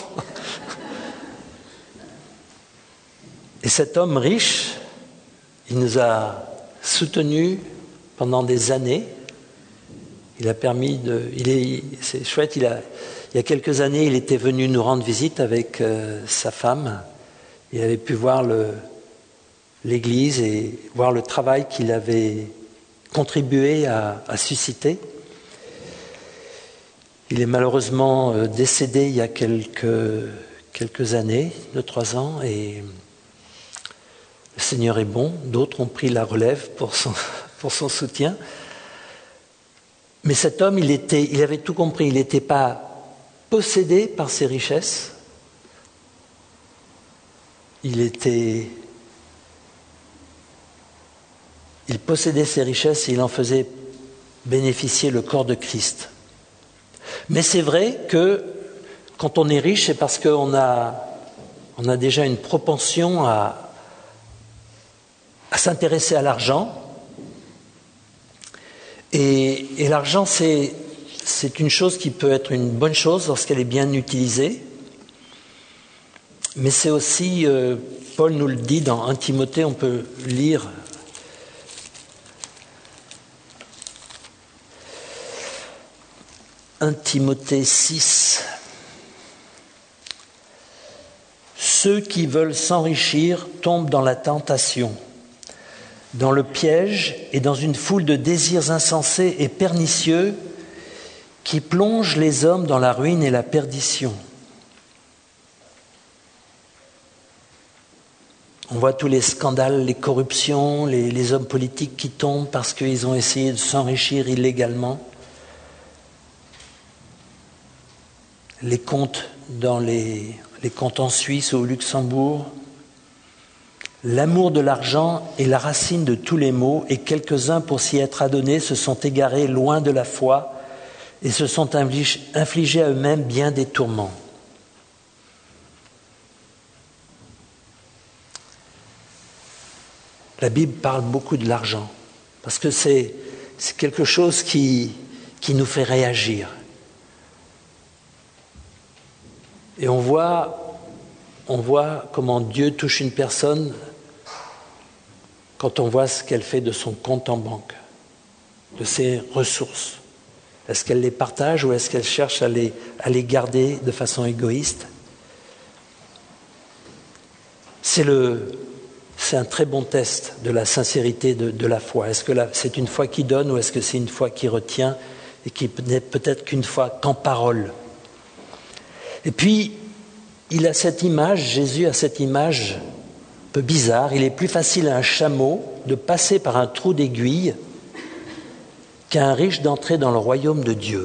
Et cet homme riche, il nous a soutenus pendant des années. Il a permis c'est chouette, il y a quelques années, il était venu nous rendre visite avec sa femme. Il avait pu voir l'église et voir le travail qu'il avait contribué à susciter. Il est malheureusement décédé il y a quelques années, 2-3 ans, et le Seigneur est bon. D'autres ont pris la relève pour son soutien. Mais cet homme, il avait tout compris. Il n'était pas possédé par ses richesses. Il possédait ses richesses et il en faisait bénéficier le corps de Christ. Mais c'est vrai que quand on est riche, c'est parce qu'on a déjà une propension à s'intéresser à l'argent. Et l'argent, c'est une chose qui peut être une bonne chose lorsqu'elle est bien utilisée. Mais c'est aussi, Paul nous le dit dans 1 Timothée, on peut lire « 1 Timothée 6 ». Ceux qui veulent s'enrichir tombent dans la tentation, dans le piège et dans une foule de désirs insensés et pernicieux qui plongent les hommes dans la ruine et la perdition. On voit tous les scandales, les corruptions, les hommes politiques qui tombent parce qu'ils ont essayé de s'enrichir illégalement. Les comptes dans les comptes en Suisse ou au Luxembourg. L'amour de l'argent est la racine de tous les maux et quelques-uns, pour s'y être adonnés, se sont égarés loin de la foi et se sont infligés à eux-mêmes bien des tourments. La Bible parle beaucoup de l'argent parce que c'est quelque chose qui nous fait réagir, Et on voit comment Dieu touche une personne quand on voit ce qu'elle fait de son compte en banque, de ses ressources. Est-ce qu'elle les partage ou est-ce qu'elle cherche à les garder de façon égoïste ? C'est un très bon test de la sincérité de la foi. Est-ce que c'est une foi qui donne ou est-ce que c'est une foi qui retient et qui n'est peut-être qu'une foi qu'en parole ? Et puis, Jésus a cette image un peu bizarre. Il est plus facile à un chameau de passer par un trou d'aiguille qu'à un riche d'entrer dans le royaume de Dieu.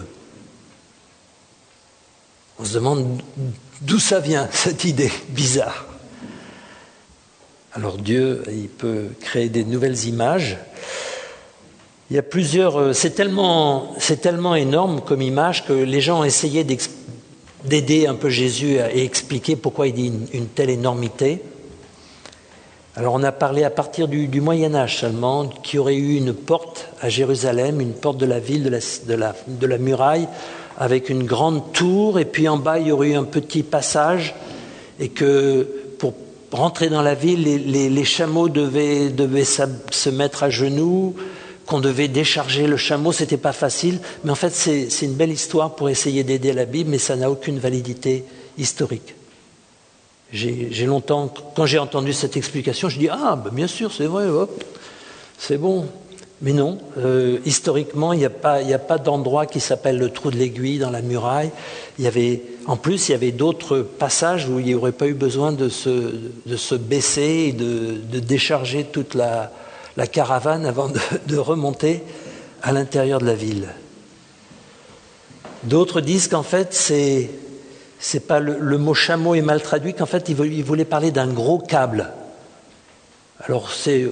On se demande d'où ça vient, cette idée bizarre. Alors Dieu, il peut créer des nouvelles images. Il y a plusieurs... C'est tellement énorme comme image que les gens ont essayé d'aider un peu Jésus et expliquer pourquoi il dit une telle énormité. Alors on a parlé à partir du Moyen-Âge seulement qu'il y aurait eu une porte à Jérusalem, une porte de la ville, de la muraille, avec une grande tour, et puis en bas il y aurait eu un petit passage, et que pour rentrer dans la ville, les chameaux devaient se mettre à genoux, qu'on devait décharger le chameau, c'était pas facile, mais en fait c'est une belle histoire pour essayer d'aider la Bible, mais ça n'a aucune validité historique. J'ai longtemps, quand j'ai entendu cette explication, je dis bien sûr, c'est vrai, hop, c'est bon. Mais non, historiquement, il n'y a pas d'endroit qui s'appelle le trou de l'aiguille dans la muraille. En plus, il y avait d'autres passages où il n'y aurait pas eu besoin de se baisser et de décharger toute la caravane avant de remonter à l'intérieur de la ville. D'autres disent qu'en fait, c'est pas le mot chameau est mal traduit, qu'en fait, il voulait parler d'un gros câble. Alors, c'est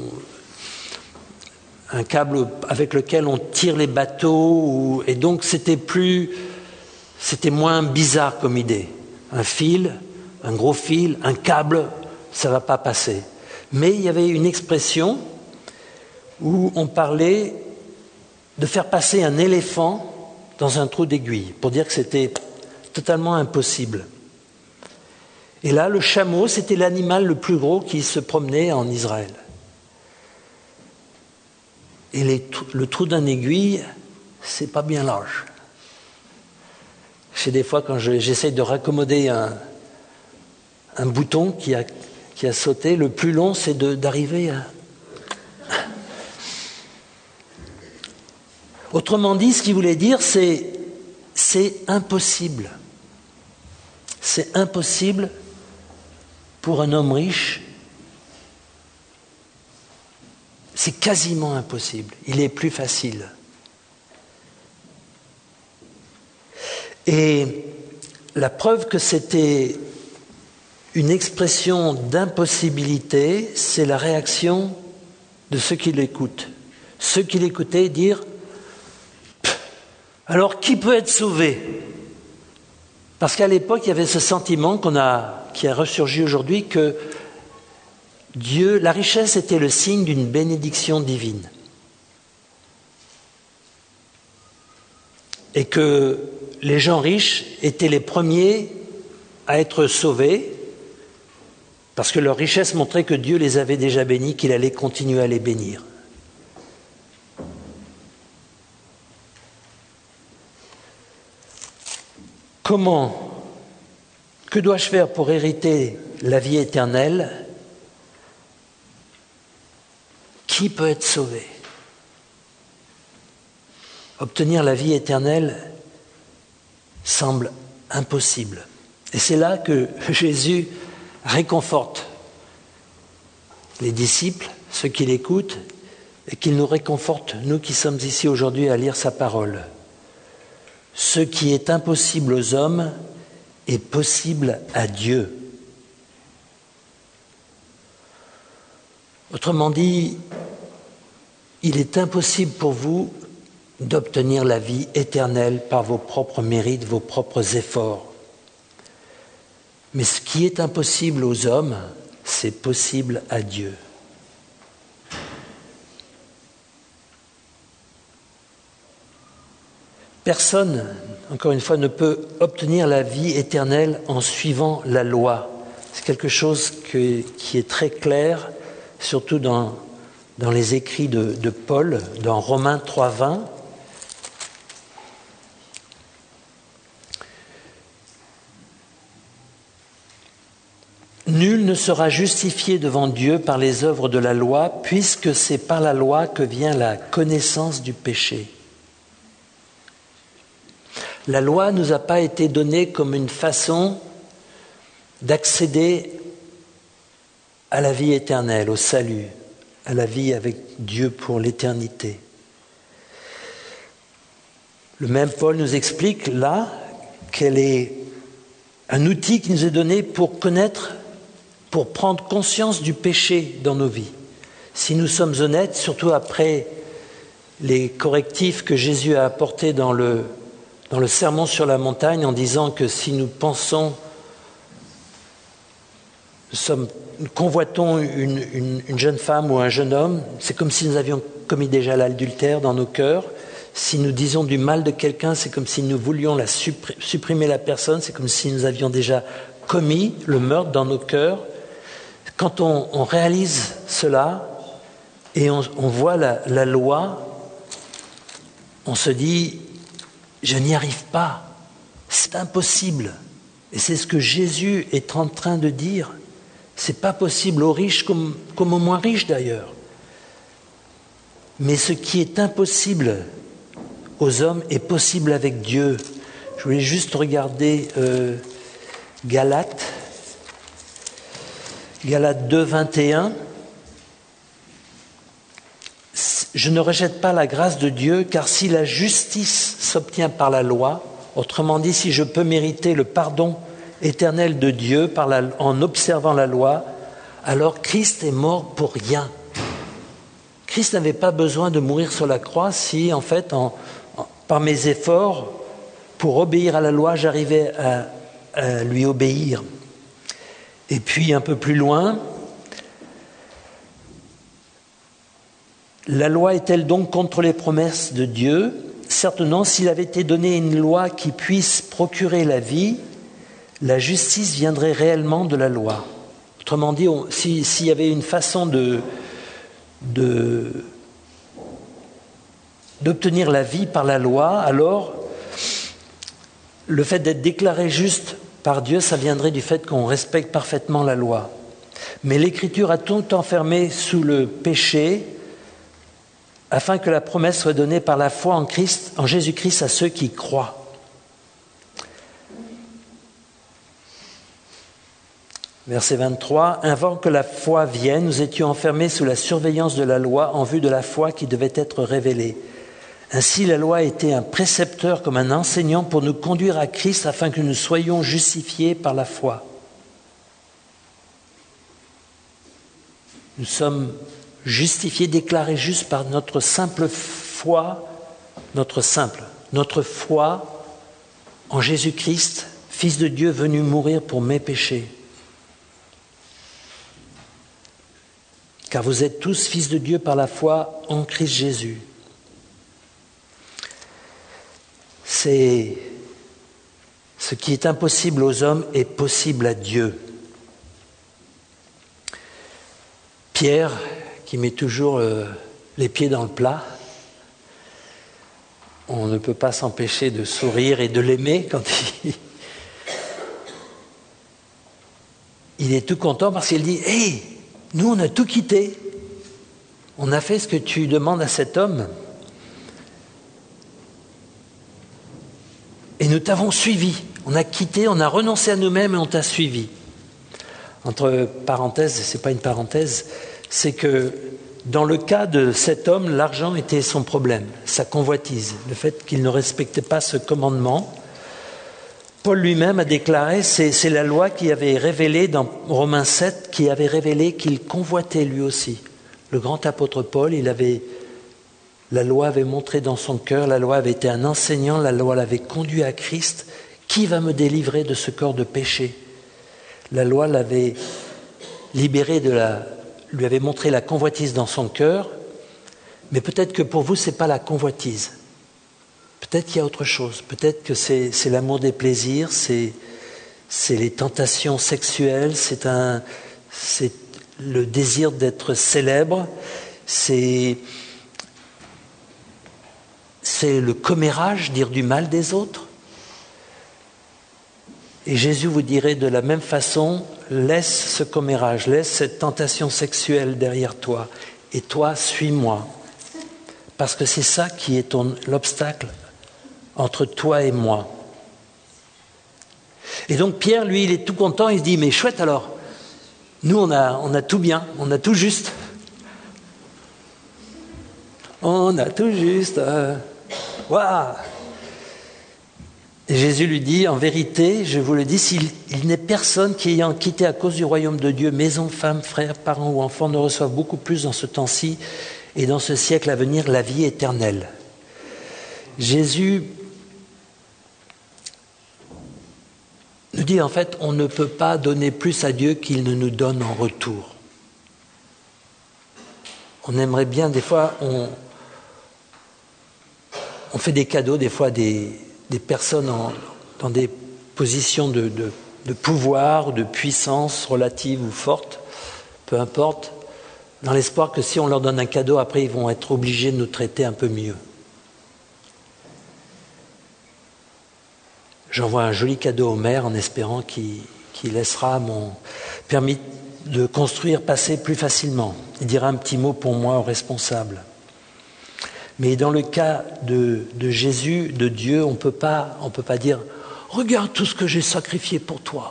un câble avec lequel on tire les bateaux, et donc c'était moins bizarre comme idée. Un fil, un gros fil, un câble, ça ne va pas passer. Mais il y avait une expression où on parlait de faire passer un éléphant dans un trou d'aiguille, pour dire que c'était totalement impossible. Et là, le chameau, c'était l'animal le plus gros qui se promenait en Israël. Et le trou d'une aiguille, c'est pas bien large. Des fois, quand j'essaye de raccommoder un bouton qui a sauté, le plus long, c'est d'arriver à... Autrement dit, ce qu'il voulait dire, c'est impossible. C'est impossible pour un homme riche. C'est quasiment impossible. Il est plus facile. Et la preuve que c'était une expression d'impossibilité, c'est la réaction de ceux qui l'écoutent. Ceux qui l'écoutaient dire « Alors qui peut être sauvé ?» Parce qu'à l'époque, il y avait ce sentiment qui a ressurgi aujourd'hui que Dieu, la richesse était le signe d'une bénédiction divine. Et que les gens riches étaient les premiers à être sauvés parce que leur richesse montrait que Dieu les avait déjà bénis, qu'il allait continuer à les bénir. Que dois-je faire pour hériter la vie éternelle ? Qui peut être sauvé ? Obtenir la vie éternelle semble impossible. Et c'est là que Jésus réconforte les disciples, ceux qui l'écoutent, et qu'il nous réconforte, nous qui sommes ici aujourd'hui à lire sa parole. Ce qui est impossible aux hommes est possible à Dieu. Autrement dit, il est impossible pour vous d'obtenir la vie éternelle par vos propres mérites, vos propres efforts. Mais ce qui est impossible aux hommes, c'est possible à Dieu. Personne, encore une fois, ne peut obtenir la vie éternelle en suivant la loi. C'est quelque chose qui est très clair, surtout dans les écrits de Paul, dans Romains 3,20. Nul ne sera justifié devant Dieu par les œuvres de la loi, puisque c'est par la loi que vient la connaissance du péché. La loi ne nous a pas été donnée comme une façon d'accéder à la vie éternelle, au salut, à la vie avec Dieu pour l'éternité. Le même Paul nous explique là qu'elle est un outil qui nous est donné pour connaître, pour prendre conscience du péché dans nos vies. Si nous sommes honnêtes, surtout après les correctifs que Jésus a apportés dans le sermon sur la montagne, en disant que si nous pensons, nous convoitons une jeune femme ou un jeune homme, c'est comme si nous avions commis déjà l'adultère dans nos cœurs. Si nous disons du mal de quelqu'un, c'est comme si nous voulions supprimer la personne, c'est comme si nous avions déjà commis le meurtre dans nos cœurs. Quand on réalise cela et on voit la loi, on se dit « je n'y arrive pas, c'est impossible ». Et c'est ce que Jésus est en train de dire. C'est pas possible aux riches comme aux moins riches d'ailleurs. Mais ce qui est impossible aux hommes est possible avec Dieu. Je voulais juste regarder Galates 2, 21. Je ne rejette pas la grâce de Dieu, car si la justice s'obtient par la loi, autrement dit, si je peux mériter le pardon éternel de Dieu en observant la loi, alors Christ est mort pour rien. Christ n'avait pas besoin de mourir sur la croix si, en fait, par mes efforts, pour obéir à la loi, j'arrivais à lui obéir. Et puis, un peu plus loin, la loi est-elle donc contre les promesses de Dieu ? Certes non, s'il avait été donné une loi qui puisse procurer la vie, la justice viendrait réellement de la loi. Autrement dit, s'il y avait une façon d'obtenir la vie par la loi, alors le fait d'être déclaré juste par Dieu, ça viendrait du fait qu'on respecte parfaitement la loi. Mais l'Écriture a tout enfermé sous le péché, afin que la promesse soit donnée par la foi en Christ, en Jésus-Christ à ceux qui croient. Verset 23, « Avant que la foi vienne, nous étions enfermés sous la surveillance de la loi en vue de la foi qui devait être révélée. Ainsi, la loi était un précepteur comme un enseignant pour nous conduire à Christ afin que nous soyons justifiés par la foi. » Nous sommes justifiés, déclarés justes par notre simple foi, notre foi en Jésus-Christ, Fils de Dieu venu mourir pour mes péchés. Car vous êtes tous fils de Dieu par la foi en Christ Jésus. C'est ce qui est impossible aux hommes est possible à Dieu. Pierre, qui met toujours les pieds dans le plat, on ne peut pas s'empêcher de sourire et de l'aimer quand il est tout content parce qu'il dit « Hey, nous on a tout quitté, on a fait ce que tu demandes à cet homme et nous t'avons suivi, on a quitté, on a renoncé à nous-mêmes et on t'a suivi. » Entre parenthèses, ce n'est pas une parenthèse, c'est que dans le cas de cet homme, l'argent était son problème, sa convoitise, le fait qu'il ne respectait pas ce commandement. Paul lui-même a déclaré, c'est la loi qui avait révélé dans Romains 7, qui avait révélé qu'il convoitait lui aussi. Le grand apôtre Paul, la loi avait montré dans son cœur, la loi avait été un enseignant, la loi l'avait conduit à Christ. Qui va me délivrer de ce corps de péché ? La loi l'avait libéré lui avait montré la convoitise dans son cœur, mais peut-être que pour vous, ce n'est pas la convoitise. Peut-être qu'il y a autre chose. Peut-être que c'est l'amour des plaisirs, c'est les tentations sexuelles, c'est le désir d'être célèbre, c'est le commérage, dire du mal des autres. Et Jésus vous dirait de la même façon, laisse ce commérage, laisse cette tentation sexuelle derrière toi, et toi, suis-moi. Parce que c'est ça qui est l'obstacle entre toi et moi. Et donc Pierre, lui, il est tout content, il se dit, mais chouette alors, nous on a tout bien, on a tout juste. On a tout juste. Waouh! Et Jésus lui dit, en vérité, je vous le dis, il n'est personne qui ayant quitté à cause du royaume de Dieu, maison, femme, frère, parents ou enfants, ne reçoive beaucoup plus dans ce temps-ci et dans ce siècle à venir la vie éternelle. Jésus nous dit en fait, on ne peut pas donner plus à Dieu qu'il ne nous donne en retour. On aimerait bien, des fois, on fait des cadeaux, des fois, des personnes dans des positions de pouvoir, de puissance relative ou forte, peu importe, dans l'espoir que si on leur donne un cadeau, après ils vont être obligés de nous traiter un peu mieux. J'envoie un joli cadeau au maire en espérant qu'il laissera mon permis de construire passer plus facilement. Il dira un petit mot pour moi au responsable. Mais dans le cas de Jésus, de Dieu, on peut pas dire « Regarde tout ce que j'ai sacrifié pour toi ».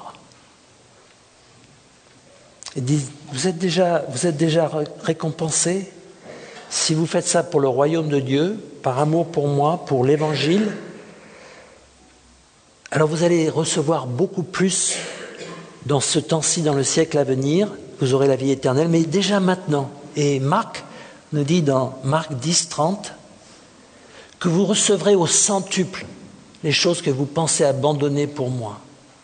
Il dit « Vous êtes déjà récompensé si vous faites ça pour le royaume de Dieu, par amour pour moi, pour l'évangile. Alors vous allez recevoir beaucoup plus dans ce temps-ci, dans le siècle à venir. Vous aurez la vie éternelle, mais déjà maintenant. » Et Marc nous dit dans Marc 10, 30 que vous recevrez au centuple les choses que vous pensez abandonner pour moi.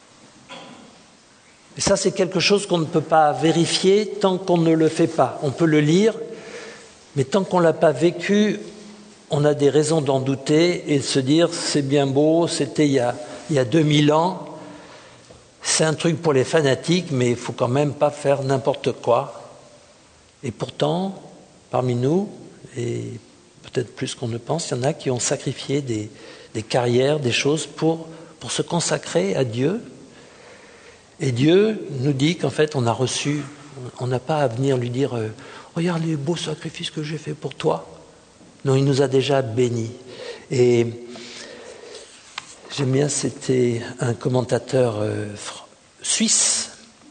Et ça, c'est quelque chose qu'on ne peut pas vérifier tant qu'on ne le fait pas. On peut le lire, mais tant qu'on ne l'a pas vécu, on a des raisons d'en douter et de se dire c'est bien beau, c'était il y a 2000 ans, c'est un truc pour les fanatiques, mais il ne faut quand même pas faire n'importe quoi. Et pourtant, parmi nous, et peut-être plus qu'on ne pense, il y en a qui ont sacrifié des carrières, des choses pour se consacrer à Dieu. Et Dieu nous dit qu'en fait, on n'a pas à venir lui dire « Regarde les beaux sacrifices que j'ai faits pour toi ». Non, il nous a déjà bénis. Et j'aime bien, c'était un commentateur suisse.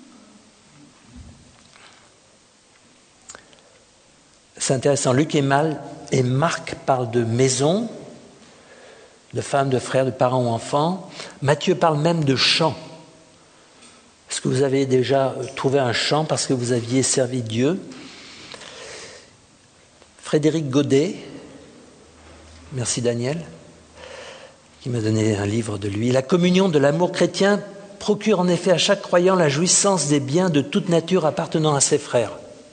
C'est intéressant, Luc et Marc parlent de maison, de femmes, de frères, de parents ou enfants. Matthieu parle même de champ. Est-ce que vous avez déjà trouvé un champ parce que vous aviez servi Dieu? Frédéric Godet, merci Daniel, qui m'a donné un livre de lui. La communion de l'amour chrétien procure en effet à chaque croyant la jouissance des biens de toute nature appartenant à ses frères.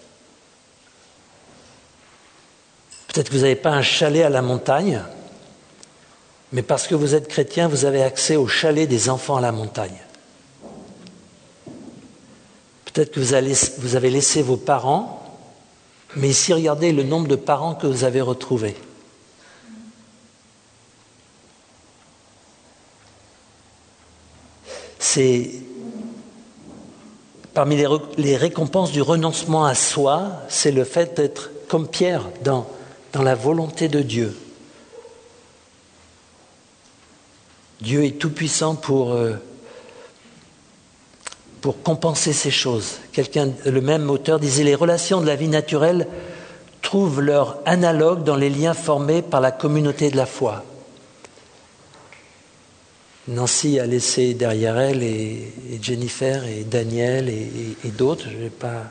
Peut-être que vous n'avez pas un chalet à la montagne, mais parce que vous êtes chrétien, vous avez accès au chalet des enfants à la montagne. Peut-être que vous avez laissé vos parents, mais ici, regardez le nombre de parents que vous avez retrouvés. C'est parmi les récompenses du renoncement à soi, c'est le fait d'être comme Pierre dans la volonté de Dieu. Dieu est tout-puissant pour compenser ces choses. Le même auteur disait « Les relations de la vie naturelle trouvent leur analogue dans les liens formés par la communauté de la foi. » Nancy a laissé derrière elle et Jennifer et Daniel et d'autres, je vais pas...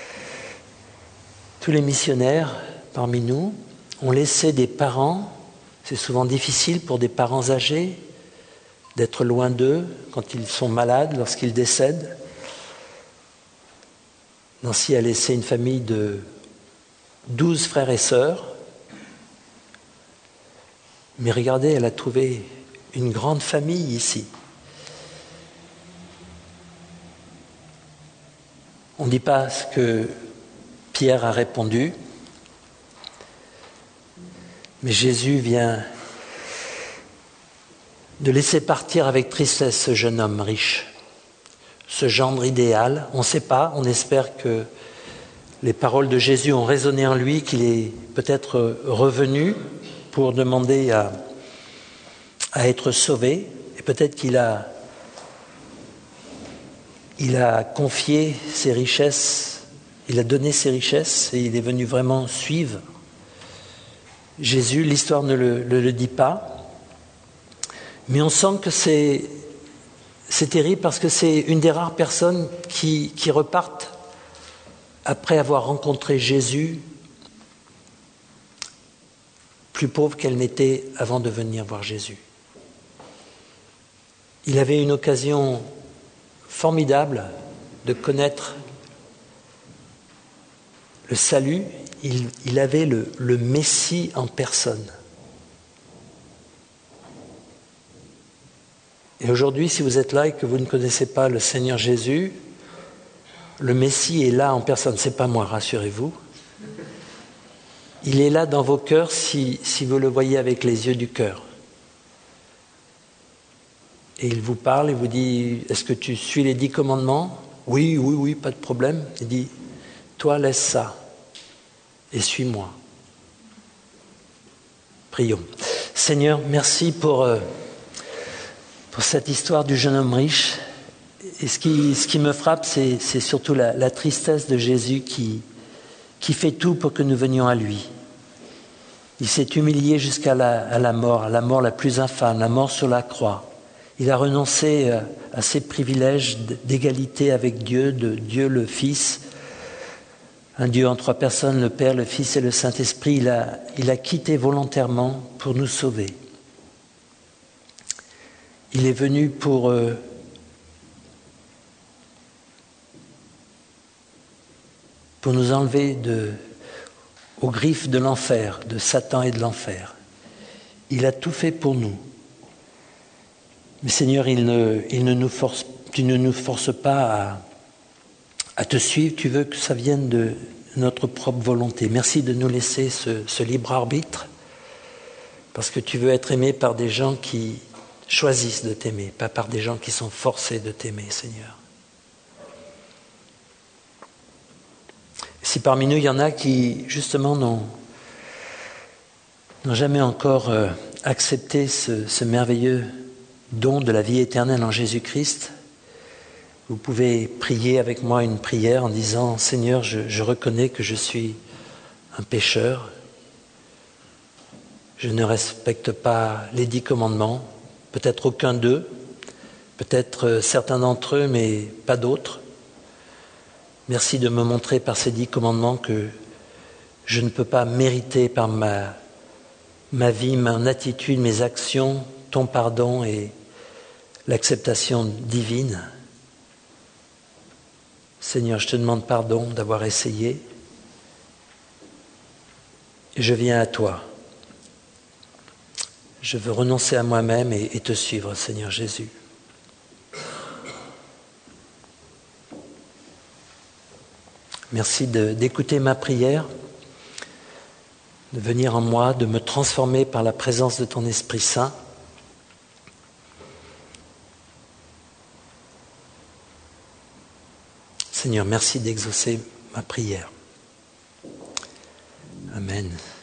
Tous les missionnaires parmi nous ont laissé des parents. C'est souvent difficile pour des parents âgés d'être loin d'eux quand ils sont malades, lorsqu'ils décèdent. Nancy a laissé une famille de 12 frères et sœurs. Mais regardez, elle a trouvé une grande famille ici. On ne dit pas ce que Pierre a répondu, mais Jésus vient de laisser partir avec tristesse ce jeune homme riche, ce gendre idéal. On ne sait pas, on espère que les paroles de Jésus ont résonné en lui, qu'il est peut-être revenu pour demander à être sauvé, et peut-être qu'il a confié ses richesses, il a donné ses richesses et il est venu vraiment suivre Jésus. L'histoire ne le dit pas, mais on sent que c'est terrible parce que c'est une des rares personnes qui repartent après avoir rencontré Jésus plus pauvre qu'elle n'était avant de venir voir Jésus. Il avait une occasion formidable de connaître le salut. Il avait le Messie en personne. Et aujourd'hui, si vous êtes là et que vous ne connaissez pas le Seigneur Jésus, le Messie est là en personne. C'est pas moi, rassurez-vous. Il est là dans vos cœurs si vous le voyez avec les yeux du cœur. Et il vous parle et vous dit, est-ce que tu suis les 10 commandements ? Oui, pas de problème. Il dit, toi laisse ça et suis-moi. Prions. Seigneur, merci pour cette histoire du jeune homme riche. Et ce qui me frappe, c'est surtout la tristesse de Jésus qui fait tout pour que nous venions à lui. Il s'est humilié jusqu'à la mort la plus infâme, la mort sur la croix. Il a renoncé à ses privilèges d'égalité avec Dieu, de Dieu le Fils, un Dieu en 3 personnes, le Père, le Fils et le Saint-Esprit. Il a quitté volontairement pour nous sauver. Il est venu pour nous enlever aux griffes de l'enfer, de Satan et de l'enfer. Il a tout fait pour nous. Mais Seigneur, tu ne nous forces pas à te suivre, tu veux que ça vienne de notre propre volonté. Merci de nous laisser ce libre arbitre, parce que tu veux être aimé par des gens qui choisissent de t'aimer, pas par des gens qui sont forcés de t'aimer, Seigneur. Si parmi nous, il y en a qui, justement, n'ont jamais encore accepté ce merveilleux don de la vie éternelle en Jésus-Christ, vous pouvez prier avec moi une prière en disant « Seigneur, je reconnais que je suis un pécheur. Je ne respecte pas les 10 commandements, peut-être aucun d'eux, peut-être certains d'entre eux, mais pas d'autres. Merci de me montrer par ces 10 commandements que je ne peux pas mériter par ma vie, mon attitude, mes actions, ton pardon et l'acceptation divine. Seigneur, je te demande pardon d'avoir essayé. Et je viens à toi. Je veux renoncer à moi-même et te suivre, Seigneur Jésus. Merci d'écouter ma prière, de venir en moi, de me transformer par la présence de ton Esprit Saint. Seigneur, merci d'exaucer ma prière. Amen.